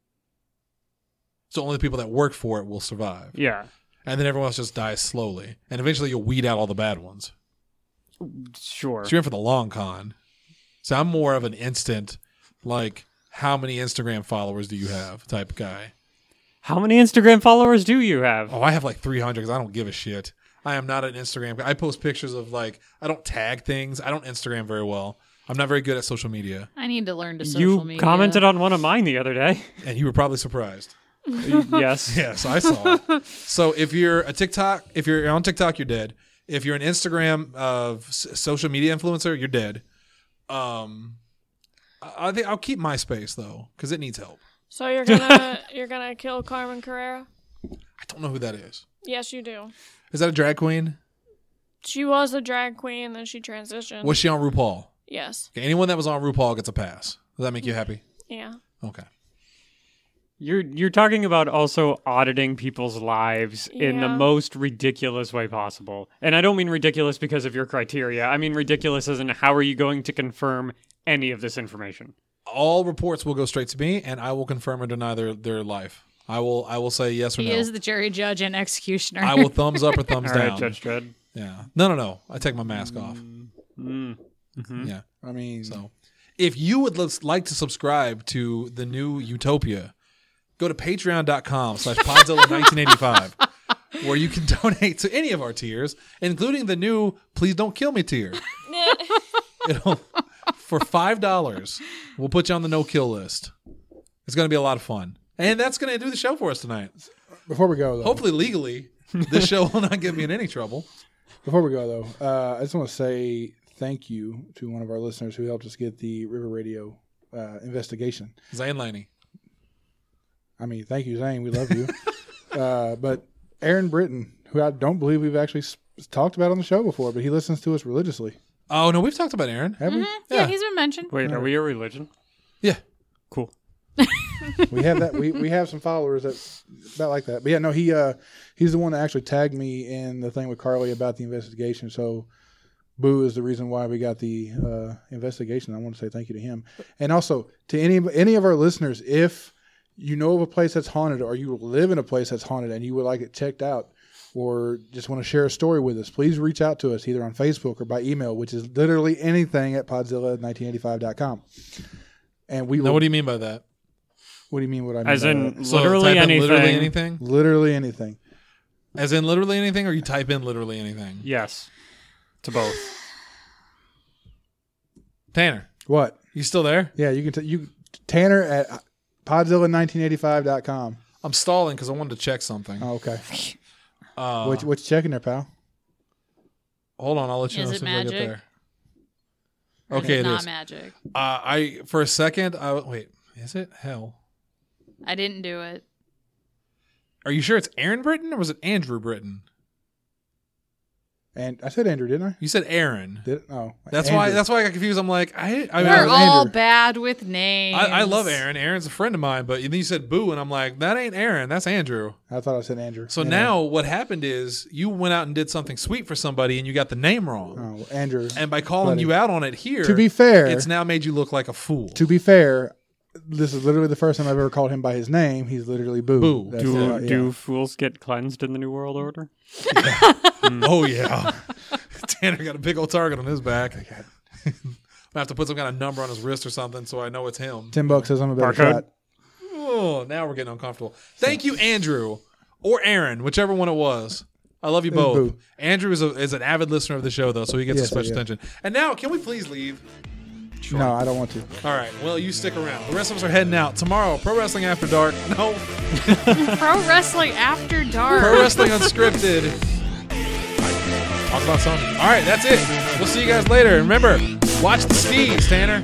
So only the people that work for it will survive. Yeah, And then everyone else just dies slowly. And eventually you'll weed out all the bad ones. sure. So you're in for the long con. So I'm more of an instant, like, how many Instagram followers do you have type guy. How many Instagram followers do you have? Oh, I have like 300 because I don't give a shit. I am not an Instagram guy. I post pictures of like, I don't tag things. I don't Instagram very well. I'm not very good at social media. I need to learn to social You media. commented on one of mine the other day. And you were probably surprised. Yes. Yes, I saw it. So if you're a TikTok, if you're on TikTok, you're dead. If you're an Instagram social media influencer, you're dead. I think I'll keep MySpace though because it needs help. So you're gonna kill Carmen Carrera? I don't know who that is. Yes, you do. Is that a drag queen? She was a drag queen, then she transitioned. Was she on RuPaul? Yes. Okay, anyone that was on RuPaul gets a pass. Does that make you happy? Yeah. Okay. You're talking about also auditing people's lives in the Yeah. most ridiculous way possible. And I don't mean ridiculous because of your criteria. I mean ridiculous as in how are you going to confirm any of this information? All reports will go straight to me, and I will confirm or deny their life. I will say yes or He no. is the jury judge and executioner. I will thumbs up or thumbs All down. right, Judge Dredd. Yeah. No. I take my mask off. Mm-hmm. Yeah. I mean, So, if you would like to subscribe to the new Utopia, go to patreon.com/Podzilla1985, where you can donate to any of our tiers, including the new Please Don't Kill Me tier. It'll, for $5, we'll put you on the no-kill list. It's going to be a lot of fun. And that's going to do the show for us tonight. before we go, though, Hopefully legally, this show will not get me in any trouble. Before we go, though, I just want to say thank you to one of our listeners who helped us get the River Radio investigation. Zane Laney. I mean, thank you, Zane. We love you. But Aaron Britton, who I don't believe we've actually talked about on the show before, but he listens to us religiously. Oh, no, we've talked about Aaron. Have we? Yeah, he's been mentioned. Wait, are we a religion? Yeah. Cool. We have that. We have some followers that about like that. But yeah, no, he's the one that actually tagged me in the thing with Carly about the investigation. So Boo is the reason why we got the investigation. I want to say thank you to him, and also to any of our listeners. If you know of a place that's haunted, or you live in a place that's haunted, and you would like it checked out, or just want to share a story with us, please reach out to us either on Facebook or by email, which is literally anything at podzilla1985.com. And we will, Now, what do you mean by that? what do you mean? What I mean? As by in that? So literally type in anything. Literally anything? Literally anything. As in literally anything, or you type in literally anything? Yes. To both. Tanner, What? you still there? Yeah, you can Tanner at podzilla1985.com. I'm stalling because I wanted to check something. Oh, okay. Uh, What's checking there, pal? Hold on, I'll let you Is know it as soon as I get magic? there. Or Okay, it not is. magic. I for a second, wait, is it? Hell. I didn't do it. Are you sure it's Aaron Britton or was it Andrew Britton? And I said Andrew, didn't I? You said Aaron. Did it? Oh, That's Andrew. why I got confused. I'm like, Yeah, We're it was all Andrew. bad with names. I love Aaron. Aaron's a friend of mine, but then you said Boo, and I'm like, that ain't Aaron. That's Andrew. I thought I said Andrew. So Yeah. now what happened is you went out and did something sweet for somebody, and you got the name wrong. Oh, well, Andrew. And by calling Buddy. you out on it here, To be fair, it's now made you look like a fool. this is literally the first time I've ever called him by his name. He's literally Boo. Boo. That's Do, right, yeah. do fools get cleansed in the New World Order? Oh yeah, Tanner got a big old target on his back. I have to put some kind of number on his wrist or something so I know it's him. $10 says I'm a better Barcode? shot. Oh, now we're getting uncomfortable. Thank you, Andrew or Aaron, whichever one it was. I love you It was both. Boo. Andrew is an avid listener of the show though, so he gets Yes, special yeah. attention. And now, can we please leave? No, I don't want to. All right. Well, you stick around. The rest of us are heading out tomorrow. Pro Wrestling After Dark. No, Pro Wrestling After Dark. Pro Wrestling Unscripted. Talk about something. All right, that's it. We'll see you guys later. Remember, watch the skis, Tanner.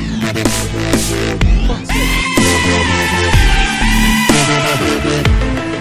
Skies.